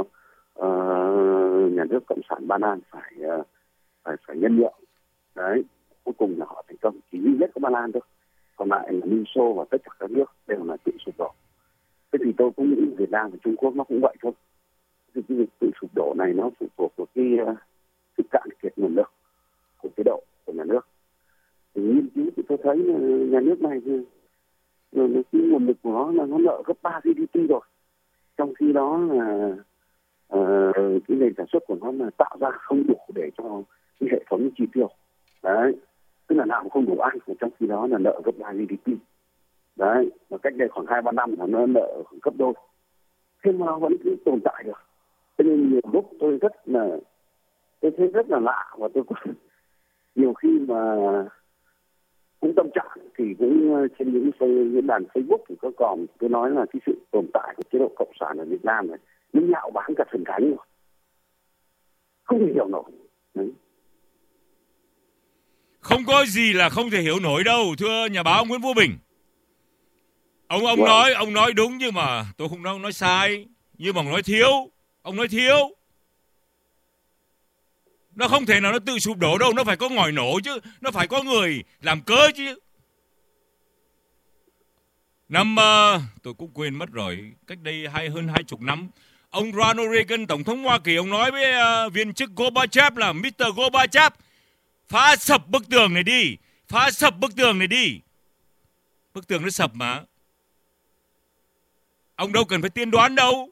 uh, nhà nước cộng sản Ba Lan phải uh, phải phải nhân nhượng. Đấy, cuối cùng là họ thành không, chỉ duy nhất có Ba Lan thôi, còn lại là Liên Xô và tất cả các nước đều là tự sụp đổ. Thế thì tôi cũng nghĩ Việt Nam và Trung Quốc nó cũng vậy thôi. Thì cái việc tự sụp đổ này nó phụ thuộc vào cái uh, sự cạn kiệt nguồn lực của chế độ của nhà nước. Thì nghiên cứu thì tôi thấy là nhà nước này thì cái nguồn lực của nó là nó nợ gấp ba giê đê pê rồi, trong khi đó là uh, cái nền sản xuất của nó là tạo ra không đủ để cho cái hệ thống chi tiêu. Đấy, tức là nào cũng không đủ ăn, trong khi đó là nợ gấp ba giê đê pê. Đấy, và cách đây khoảng hai ba năm là nó nợ khoảng gấp đôi, thế mà nó vẫn cứ tồn tại được. Cho nên nhiều lúc tôi rất là tôi thấy rất là lạ, và tôi cũng nhiều khi mà cũng tâm trạng thì cũng trên những diễn đàn Facebook thì có còn tôi nói là cái sự tồn tại của chế độ cộng sản ở Việt Nam này nó nhạo báng cả thần thánh rồi, không thể hiểu nổi. Đấy.
Không có gì là không thể hiểu nổi đâu, thưa nhà báo Nguyễn Vũ Bình. Ông ông
Wow.
nói ông nói đúng, nhưng mà tôi không nói, nói sai, nhưng mà ông nói thiếu, ông nói thiếu. Nó không thể nào nó tự sụp đổ đâu, nó phải có ngòi nổ chứ, nó phải có người làm cớ chứ. Năm uh, tôi cũng quên mất rồi, cách đây hai hơn hai chục năm, ông Ronald Reagan, tổng thống Hoa Kỳ, ông nói với uh, viên chức Gorbachev là mít tơ Gorbachev, phá sập bức tường này đi, phá sập bức tường này đi. Bức tường nó sập mà. Ông đâu cần phải tiên đoán đâu.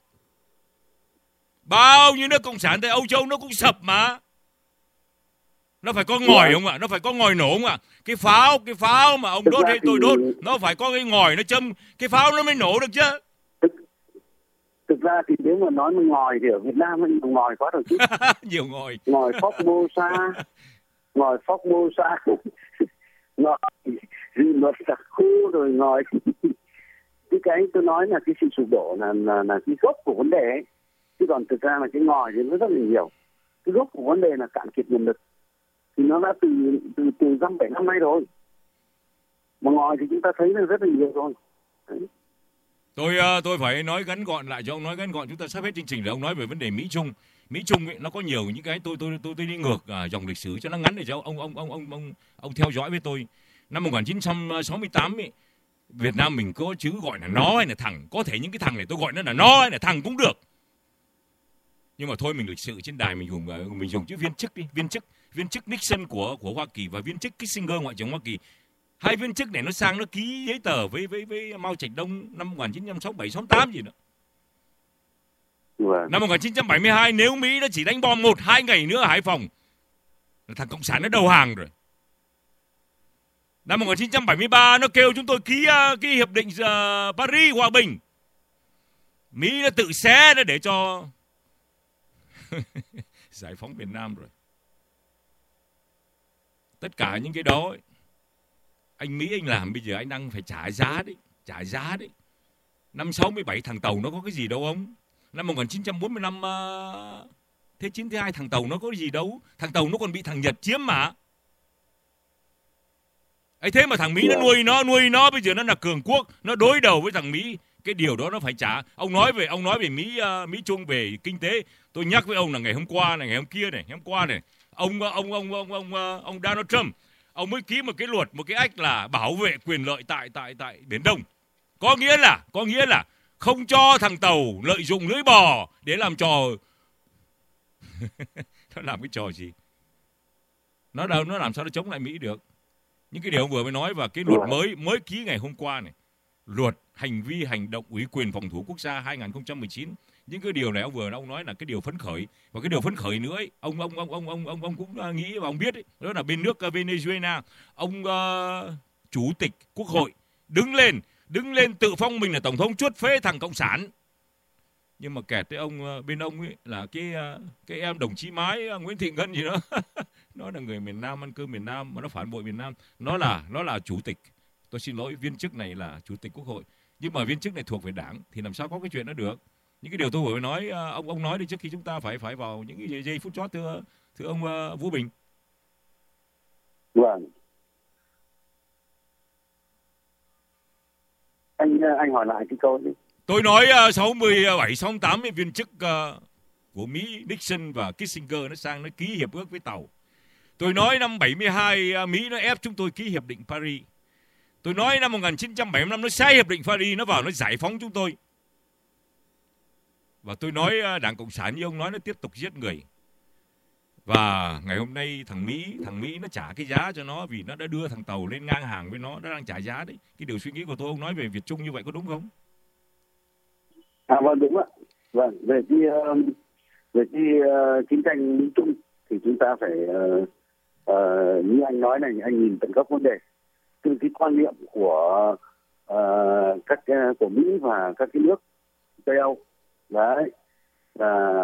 Bao nhiêu nước cộng sản tại Âu Châu nó cũng sập mà. Nó phải có ngòi không ạ? Nó phải có ngòi nổ không ạ? Cái pháo, cái pháo mà ông đốt hay tôi đốt, nó phải có cái ngòi nó châm, cái pháo nó mới nổ được chứ.
Thực, thực ra thì nếu mà nói mà ngòi thì ở Việt Nam nó nhiều ngòi quá rồi chứ.
Nhiều ngòi.
Ngòi Formosa, ngòi Formosa, ngòi gì luật sặc khu rồi ngòi. Cái cái tôi nói là cái sự sụp đổ là là là cái gốc của vấn đề ấy. Chứ còn thực ra là cái ngòi thì nó rất là nhiều. Cái gốc của vấn đề là cạn kiệt nguồn lực. Thì nó đã từ từ từ dăm bảy năm nay rồi. Mà ngòi thì chúng ta thấy là rất là nhiều rồi. Đấy.
Tôi tôi phải nói ngắn gọn lại cho ông, nói ngắn gọn, chúng ta sắp hết chương trình rồi. Ông nói về vấn đề Mỹ Trung. Mỹ Trung ấy, nó có nhiều những cái tôi tôi tôi tôi đi ngược à, dòng lịch sử cho nó ngắn để cho ông ông ông ông ông ông theo dõi với tôi. Năm một nghìn chín trăm sáu mươi tám ấy, Việt Nam mình có chữ gọi là nó hay là thằng, có thể những cái thằng này tôi gọi nó là nó hay là thằng cũng được. Nhưng mà thôi, mình lịch sử trên đài mình dùng mình dùng chữ viên chức đi, viên chức, viên chức Nixon của của Hoa Kỳ và viên chức Kissinger ngoại trưởng Hoa Kỳ. Hai viên chức này nó sang nó ký giấy tờ với với với Mao Trạch Đông năm một nghìn chín trăm sáu mươi bảy sáu mươi tám gì nữa.
Wow.
Năm một nghìn chín trăm bảy mươi hai nếu Mỹ nó chỉ đánh bom một hai ngày nữa ở Hải Phòng, thằng cộng sản nó đầu hàng rồi. Năm một nghìn chín trăm bảy mươi ba nó kêu chúng tôi ký uh, cái hiệp định uh, Paris hòa bình. Mỹ nó tự xé nó để cho giải phóng Việt Nam rồi. Tất cả những cái đó ấy, anh Mỹ anh làm bây giờ anh đang phải trả giá đấy, trả giá đấy. Năm sáu mươi bảy thằng Tàu nó có cái gì đâu ông. Năm một nghìn chín trăm bốn mươi lăm uh, thế chiến thứ hai thằng Tàu nó có cái gì đâu. Thằng Tàu nó còn bị thằng Nhật chiếm mà. ấy thế mà thằng Mỹ nó nuôi nó nuôi nó bây giờ nó là cường quốc, nó đối đầu với thằng Mỹ, cái điều đó nó phải trả. Ông nói về ông nói về Mỹ uh, Mỹ Trung về kinh tế, tôi nhắc với ông là ngày hôm qua này, ngày hôm kia này, ngày hôm qua này, ông ông ông ông ông ông, ông Donald Trump ông mới ký một cái luật, một cái act là bảo vệ quyền lợi tại tại tại Biển Đông. Có nghĩa là có nghĩa là không cho thằng Tàu lợi dụng lưỡi bò để làm trò nó làm cái trò gì? Nó đâu nó làm sao nó chống lại Mỹ được? Những cái điều ông vừa mới nói, và cái luật mới mới ký ngày hôm qua này, luật hành vi hành động ủy quyền phòng thủ quốc gia hai nghìn không trăm mười chín. Những cái điều này ông vừa ông nói là cái điều phấn khởi, và cái điều phấn khởi nữa ấy, ông ông ông ông ông ông ông cũng nghĩ và ông biết ấy, đó là bên nước Venezuela, ông uh, chủ tịch quốc hội đứng lên đứng lên tự phong mình là tổng thống, chuốt phế thằng cộng sản. Nhưng mà kẹt tới ông bên ông ấy là cái cái em đồng chí Mái Nguyễn Thị Ngân gì đó nó là người miền Nam, ăn cơm miền Nam mà nó phản bội miền Nam, nó là nó là chủ tịch, tôi xin lỗi, viên chức này là chủ tịch quốc hội, nhưng mà viên chức này thuộc về đảng thì làm sao có cái chuyện đó được? Những cái điều tôi vừa mới nói, ông ông nói đi trước khi chúng ta phải phải vào những cái giây phút chót, thưa thưa ông uh, Vũ Bình.
Vâng. Anh anh hỏi lại cái câu đi.
Tôi nói uh, sáu mươi bảy, sáu mươi tám viên chức uh, của Mỹ Nixon và Kissinger nó sang nó ký hiệp ước với Tàu. Tôi nói năm bảy mươi hai Mỹ nó ép chúng tôi ký hiệp định Paris. Tôi nói năm một nghìn chín trăm bảy mươi lăm nó sai hiệp định Paris, nó vào nó giải phóng chúng tôi. Và tôi nói Đảng Cộng sản như ông nói nó tiếp tục giết người. Và ngày hôm nay thằng Mỹ, thằng Mỹ nó trả cái giá cho nó vì nó đã đưa thằng tàu lên ngang hàng với nó, nó đang trả giá đấy. Cái điều suy nghĩ của tôi ông nói về Việt Trung như vậy có đúng không?
À vâng, đúng ạ. Vâng, về cái về cái uh, chiến tranh Mỹ Trung thì chúng ta phải uh, uh, như anh nói này, anh nhìn tận gốc vấn đề. Từ cái quan niệm của uh, các uh, của Mỹ và các cái nước Tây Âu đấy là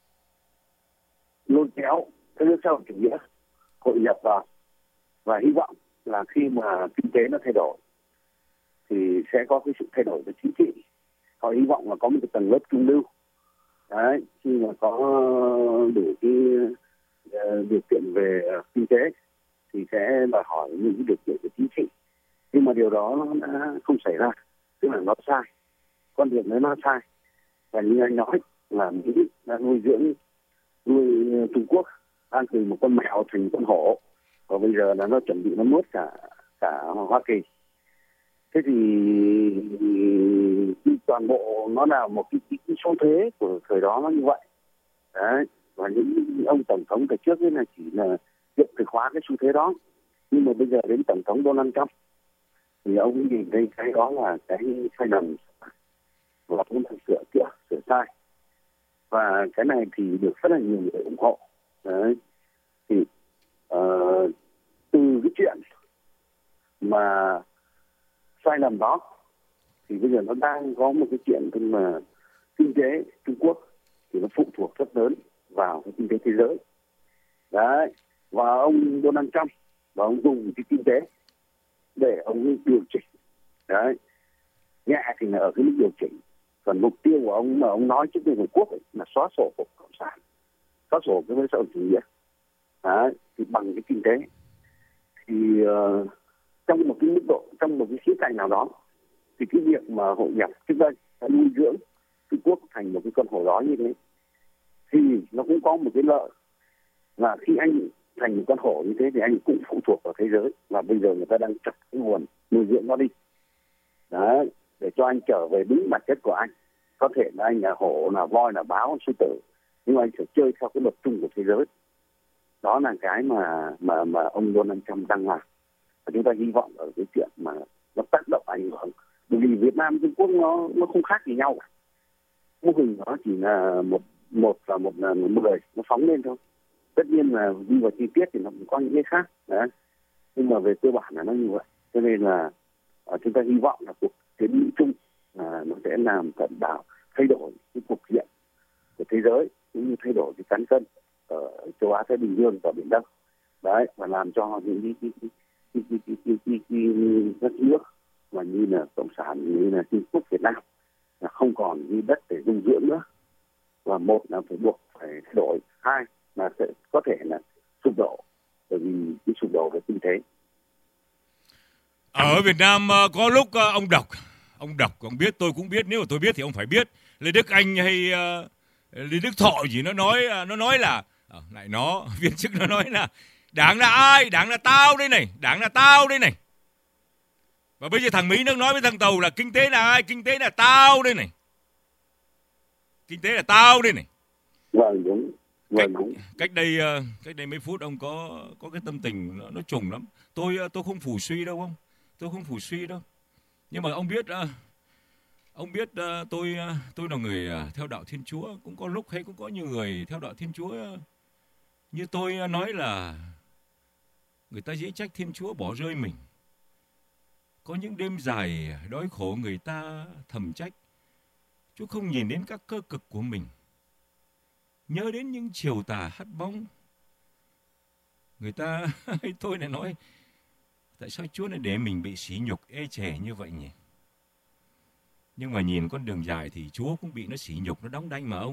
lôi kéo các nước xã hội chủ nghĩa hội nhập vào, và hy vọng là khi mà kinh tế nó thay đổi thì sẽ có cái sự thay đổi về chính trị. Họ hy vọng là có một cái tầng lớp trung lưu đấy, khi mà có đủ cái uh, điều kiện về uh, kinh tế thì sẽ đòi hỏi những cái điều kiện về chính trị. Nhưng mà điều đó nó đã không xảy ra, tức là nó sai, con đường đấy nó sai. Và như anh nói là Mỹ đã nuôi dưỡng nuôi Trung Quốc, đang từ một con mèo thành con hổ, và bây giờ là nó chuẩn bị nó nuốt cả cả Hoa Kỳ. Thế thì, thì toàn bộ nó là một cái, cái, cái xu thế của thời đó nó như vậy đấy. Và những ông tổng thống từ trước ấy là chỉ là hiện thực hóa cái xu thế đó. Nhưng mà bây giờ đến tổng thống Donald Trump thì ông nhìn thấy cái đó là cái sai lầm và cũng phải sửa chữa, sửa sai. Và cái này thì được rất là nhiều người ủng hộ đấy. Thì uh, từ cái chuyện mà sai lầm đó thì bây giờ nó đang có một cái chuyện tức là kinh tế Trung Quốc thì nó phụ thuộc rất lớn vào cái kinh tế thế giới đấy. Và ông Donald Trump và ông dùng cái kinh tế để ông điều chỉnh đấy, nhẹ thì là ở cái mức điều chỉnh, còn mục tiêu của ông mà ông nói trước Liên Hợp Quốc ấy, là xóa sổ của cộng sản, xóa sổ cái với xã hội chủ nghĩa đấy, thì bằng cái kinh tế thì uh, trong một cái mức độ, trong một cái khía cạnh nào đó thì cái việc mà hội nhập trước đây đã nuôi dưỡng Trung Quốc thành một cái con hổ đói như thế thì nó cũng có một cái lợi là khi anh thành một con hổ như thế thì anh cũng phụ thuộc vào thế giới, và bây giờ người ta đang chặt cái nguồn nuôi dưỡng nó đi đấy, để cho anh trở về đúng bản chất của anh. Có thể là anh là hổ, là voi, là báo, sư tử, nhưng mà anh phải chơi theo cái luật chung của thế giới. Đó là cái mà mà mà ông Donald Trump đang làm. Và chúng ta hy vọng ở cái chuyện mà nó tác động ảnh hưởng, bởi vì Việt Nam Trung Quốc nó nó không khác gì nhau cả. Mô hình nó chỉ là một một và một là một người nó phóng lên thôi. Tất nhiên là đi vào chi tiết thì nó cũng có những cái khác đấy, nhưng mà về cơ bản là nó như vậy. Cho nên là uh, chúng ta hy vọng là cuộc chiến Mỹ Trung uh, nó sẽ làm tận đảo thay đổi cái cục diện của thế giới, cũng như thay đổi cái cán cân ở châu Á Thái Bình Dương và Biển Đông đấy, và làm cho những cái cái cái cái cái cái cái, cái, cái đất nước mà như là cộng sản, như là Trung Quốc, Việt Nam là không còn như đất để dung dưỡng nữa. Và một là phải buộc phải thay đổi, hai là sẽ có thể là sụp đổ, bởi vì cái sụp đổ về kinh tế.
Ở Việt Nam có lúc ông đọc, ông đọc, ông biết, tôi cũng biết, nếu mà tôi biết thì ông phải biết. Lê Đức Anh hay uh, Lê Đức Thọ gì nó nói, nó nói là, uh, lại nó, viên chức nó nói là Đảng là ai? Đảng là tao đây này, Đảng là tao đây này. Và bây giờ thằng Mỹ nó nói với thằng Tàu là kinh tế là ai? Kinh tế là tao đây này. Kinh tế là tao đây này.
Vâng, đúng.
Cách, cách đây cách đây mấy phút ông có có cái tâm tình nó, nó trùng lắm. Tôi tôi không phủ suy đâu ông, tôi không phủ suy đâu. Nhưng mà ông biết ông biết tôi tôi là người theo đạo Thiên Chúa, cũng có lúc hay cũng có nhiều người theo đạo Thiên Chúa như tôi nói là người ta dễ trách Thiên Chúa bỏ rơi mình. Có những đêm dài đói khổ người ta thầm trách Chúa không nhìn đến các cơ cực của mình. Nhớ đến những chiều tà hắt bóng, người ta hay tôi lại nói tại sao Chúa lại để mình bị sỉ nhục ê chề như vậy nhỉ? Nhưng mà nhìn con đường dài thì Chúa cũng bị nó sỉ nhục, nó đóng đanh mà ông.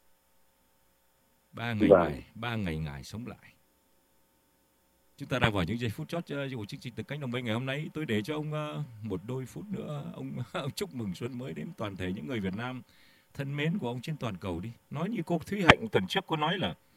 Ba ngày ngài, ba ngày ngài sống lại. Chúng ta đang vào những giây phút chót của chương trình Từ Cánh Đồng Mây ngày hôm nay. Tôi để cho ông một đôi phút nữa, ông, ông chúc mừng xuân mới đến toàn thể những người Việt Nam thân mến của ông trên toàn cầu đi. Nói như cô Thúy Hạnh tuần trước có nói là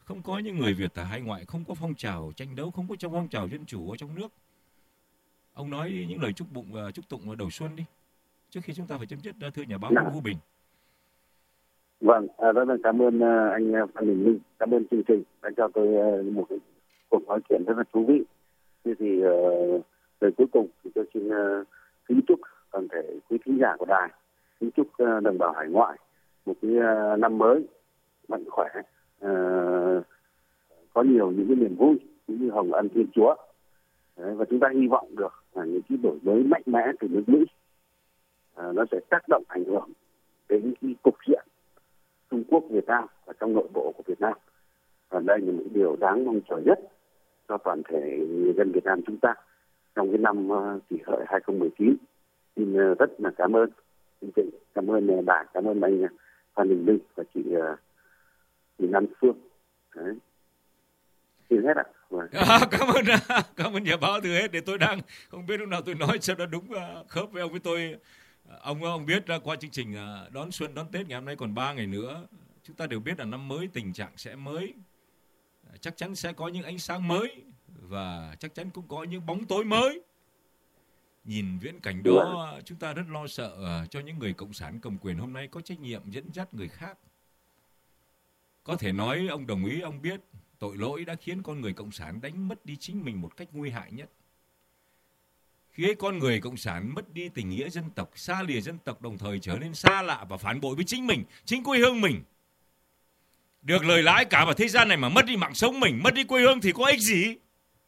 không có những người Việt ở hải ngoại, không có phong trào tranh đấu, không có trong phong trào dân chủ ở trong nước. Ông nói những lời chúc bụng và chúc tụng đầu xuân đi, trước khi chúng ta phải chấm dứt, thưa nhà báo Nguyễn Vũ Bình.
Vâng, à, rất là cảm ơn uh, anh Phan Đình Minh, cảm ơn chương trình đã cho tôi uh, một cái cuộc nói chuyện rất là thú vị. Thế thì uh, lời cuối cùng thì tôi xin uh, kính chúc toàn thể quý khán giả của đài, kính chúc uh, đồng bào hải ngoại một cái uh, năm mới mạnh khỏe, uh, có nhiều những cái niềm vui, những cái hồng ân Thiên Chúa. Đấy, và chúng ta hy vọng được là những cái đổi mới mạnh mẽ từ nước Mỹ uh, nó sẽ tác động ảnh hưởng đến cái cục diện Trung Quốc Việt Nam và trong nội bộ của Việt Nam. Và đây là một điều đáng mong chờ nhất cho toàn thể người dân Việt Nam chúng ta trong cái năm uh, kỷ hợi hai không một chín. Xin uh, rất là cảm ơn chương trình, cảm ơn uh, bà, cảm ơn anh uh, Phan Đình Minh và chị uh, chị Nam Phương. Đấy. Xin hết ạ. Vâng.
À, cảm ơn cảm ơn nhà báo từ hết. Để tôi đang không biết lúc nào tôi nói cho nó đúng uh, khớp với ông với tôi. Ông ông biết uh, qua chương trình uh, đón xuân đón Tết ngày hôm nay còn ba ngày nữa, chúng ta đều biết là năm mới tình trạng sẽ mới, uh, chắc chắn sẽ có những ánh sáng mới và chắc chắn cũng có những bóng tối mới. Nhìn viễn cảnh đó, uh, chúng ta rất lo sợ uh, cho những người cộng sản cầm quyền hôm nay có trách nhiệm dẫn dắt người khác. Có thể nói ông đồng ý, ông biết tội lỗi đã khiến con người cộng sản đánh mất đi chính mình một cách nguy hại nhất. Khi ấy con người cộng sản mất đi tình nghĩa dân tộc, xa lìa dân tộc, đồng thời trở nên xa lạ và phản bội với chính mình, chính quê hương mình. Được lời lãi cả vào thế gian này mà mất đi mạng sống mình, mất đi quê hương thì có ích gì?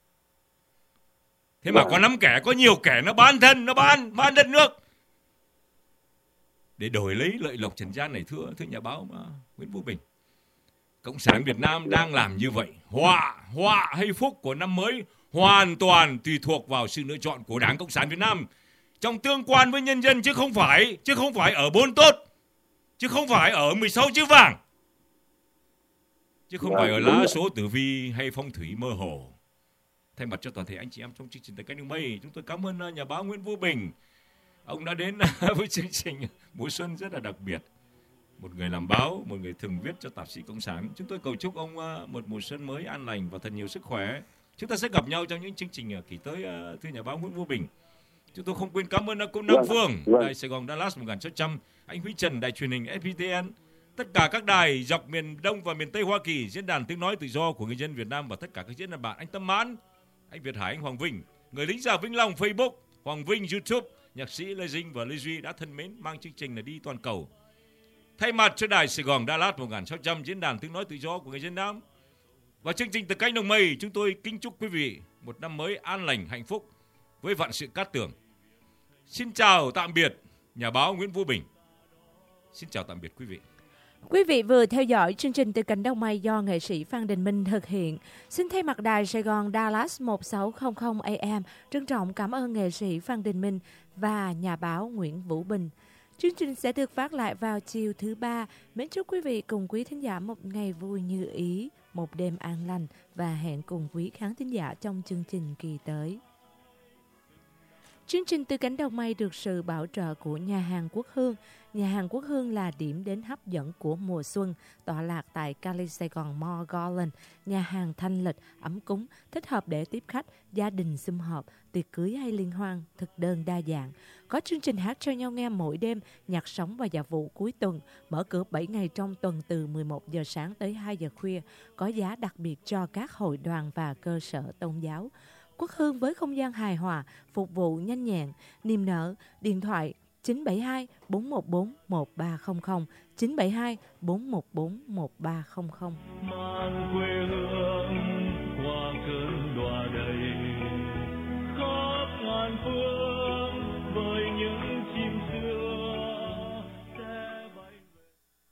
Thế mà có năm kẻ, có nhiều kẻ nó bán thân, nó bán, bán đất nước để đổi lấy lợi lộc trần gian này, thưa thưa nhà báo mà, Nguyễn Vũ Bình. Cộng sản Việt Nam đang làm như vậy. Họa, họa hay phúc của năm mới hoàn toàn tùy thuộc vào sự lựa chọn của Đảng Cộng sản Việt Nam trong tương quan với nhân dân, chứ không phải chứ không phải ở bốn tốt, chứ không phải ở mười sáu chữ vàng, chứ không phải ở lá số tử vi hay phong thủy mơ hồ. Thay mặt cho toàn thể anh chị em trong chương trình Từ Cánh Đồng Mây, chúng tôi cảm ơn nhà báo Nguyễn Vũ Bình. Ông đã đến với chương trình mùa xuân rất là đặc biệt. Một người làm báo, một người thường viết cho tạp chí Cộng sản. Chúng tôi cầu chúc ông một mùa xuân mới an lành và thật nhiều sức khỏe. Chúng ta sẽ gặp nhau trong những chương trình kỳ tới, thưa nhà báo Nguyễn Vũ Bình. Chúng tôi không quên cảm ơn cô Nam Phương, Đài Sài Gòn Dallas một nghìn sáu trăm, anh Huy Trần, Đài Truyền hình ép pê tê en, tất cả các đài dọc miền Đông và miền Tây Hoa Kỳ, diễn đàn tiếng nói tự do của người dân Việt Nam và tất cả các diễn đàn bạn, anh Tâm Mãn, anh Việt Hải, anh Hoàng Vinh, người lính già Vĩnh Long Facebook, Hoàng Vinh YouTube, nhạc sĩ Lê Dinh và Lê Duy đã thân mến mang chương trình là đi toàn cầu. Thay mặt cho Đài Sài Gòn Dallas một nghìn sáu trăm, diễn đàn tiếng nói tự do của người dân Nam và chương trình Từ Cánh Đồng Mây, chúng tôi kính chúc quý vị một năm mới an lành, hạnh phúc với vạn sự cát tường. Xin chào tạm biệt nhà báo Nguyễn Vũ Bình. Xin chào tạm biệt quý vị.
Quý vị vừa theo dõi chương trình Từ Cánh Đồng Mây do nghệ sĩ Phan Đình Minh thực hiện. Xin thay mặt Đài Sài Gòn Dallas một sáu không không A M trân trọng cảm ơn nghệ sĩ Phan Đình Minh và nhà báo Nguyễn Vũ Bình. Chương trình sẽ được phát lại vào chiều thứ ba. Mến chúc quý vị cùng quý thính giả một ngày vui như ý, một đêm an lành và hẹn cùng quý khán thính giả trong chương trình kỳ tới. Chương trình Từ Cánh Đồng Mây được sự bảo trợ của nhà hàng Quốc Hương. Nhà hàng Quốc Hương là điểm đến hấp dẫn của mùa xuân, tọa lạc tại Cali Sài Gòn Mall Garland. Nhà hàng thanh lịch, ấm cúng, thích hợp để tiếp khách, gia đình sum họp, tiệc cưới hay liên hoan, thực đơn đa dạng. Có chương trình hát cho nhau nghe mỗi đêm, nhạc sống và nhạc vụ cuối tuần. Mở cửa bảy ngày trong tuần từ mười một giờ sáng tới hai giờ khuya. Có giá đặc biệt cho các hội đoàn và cơ sở tôn giáo. Quốc Hương với không gian hài hòa, phục vụ nhanh nhẹn, niềm nở. Điện thoại chín bảy hai bốn một bốn một ba không không, chín bảy hai bốn một bốn một ba không không.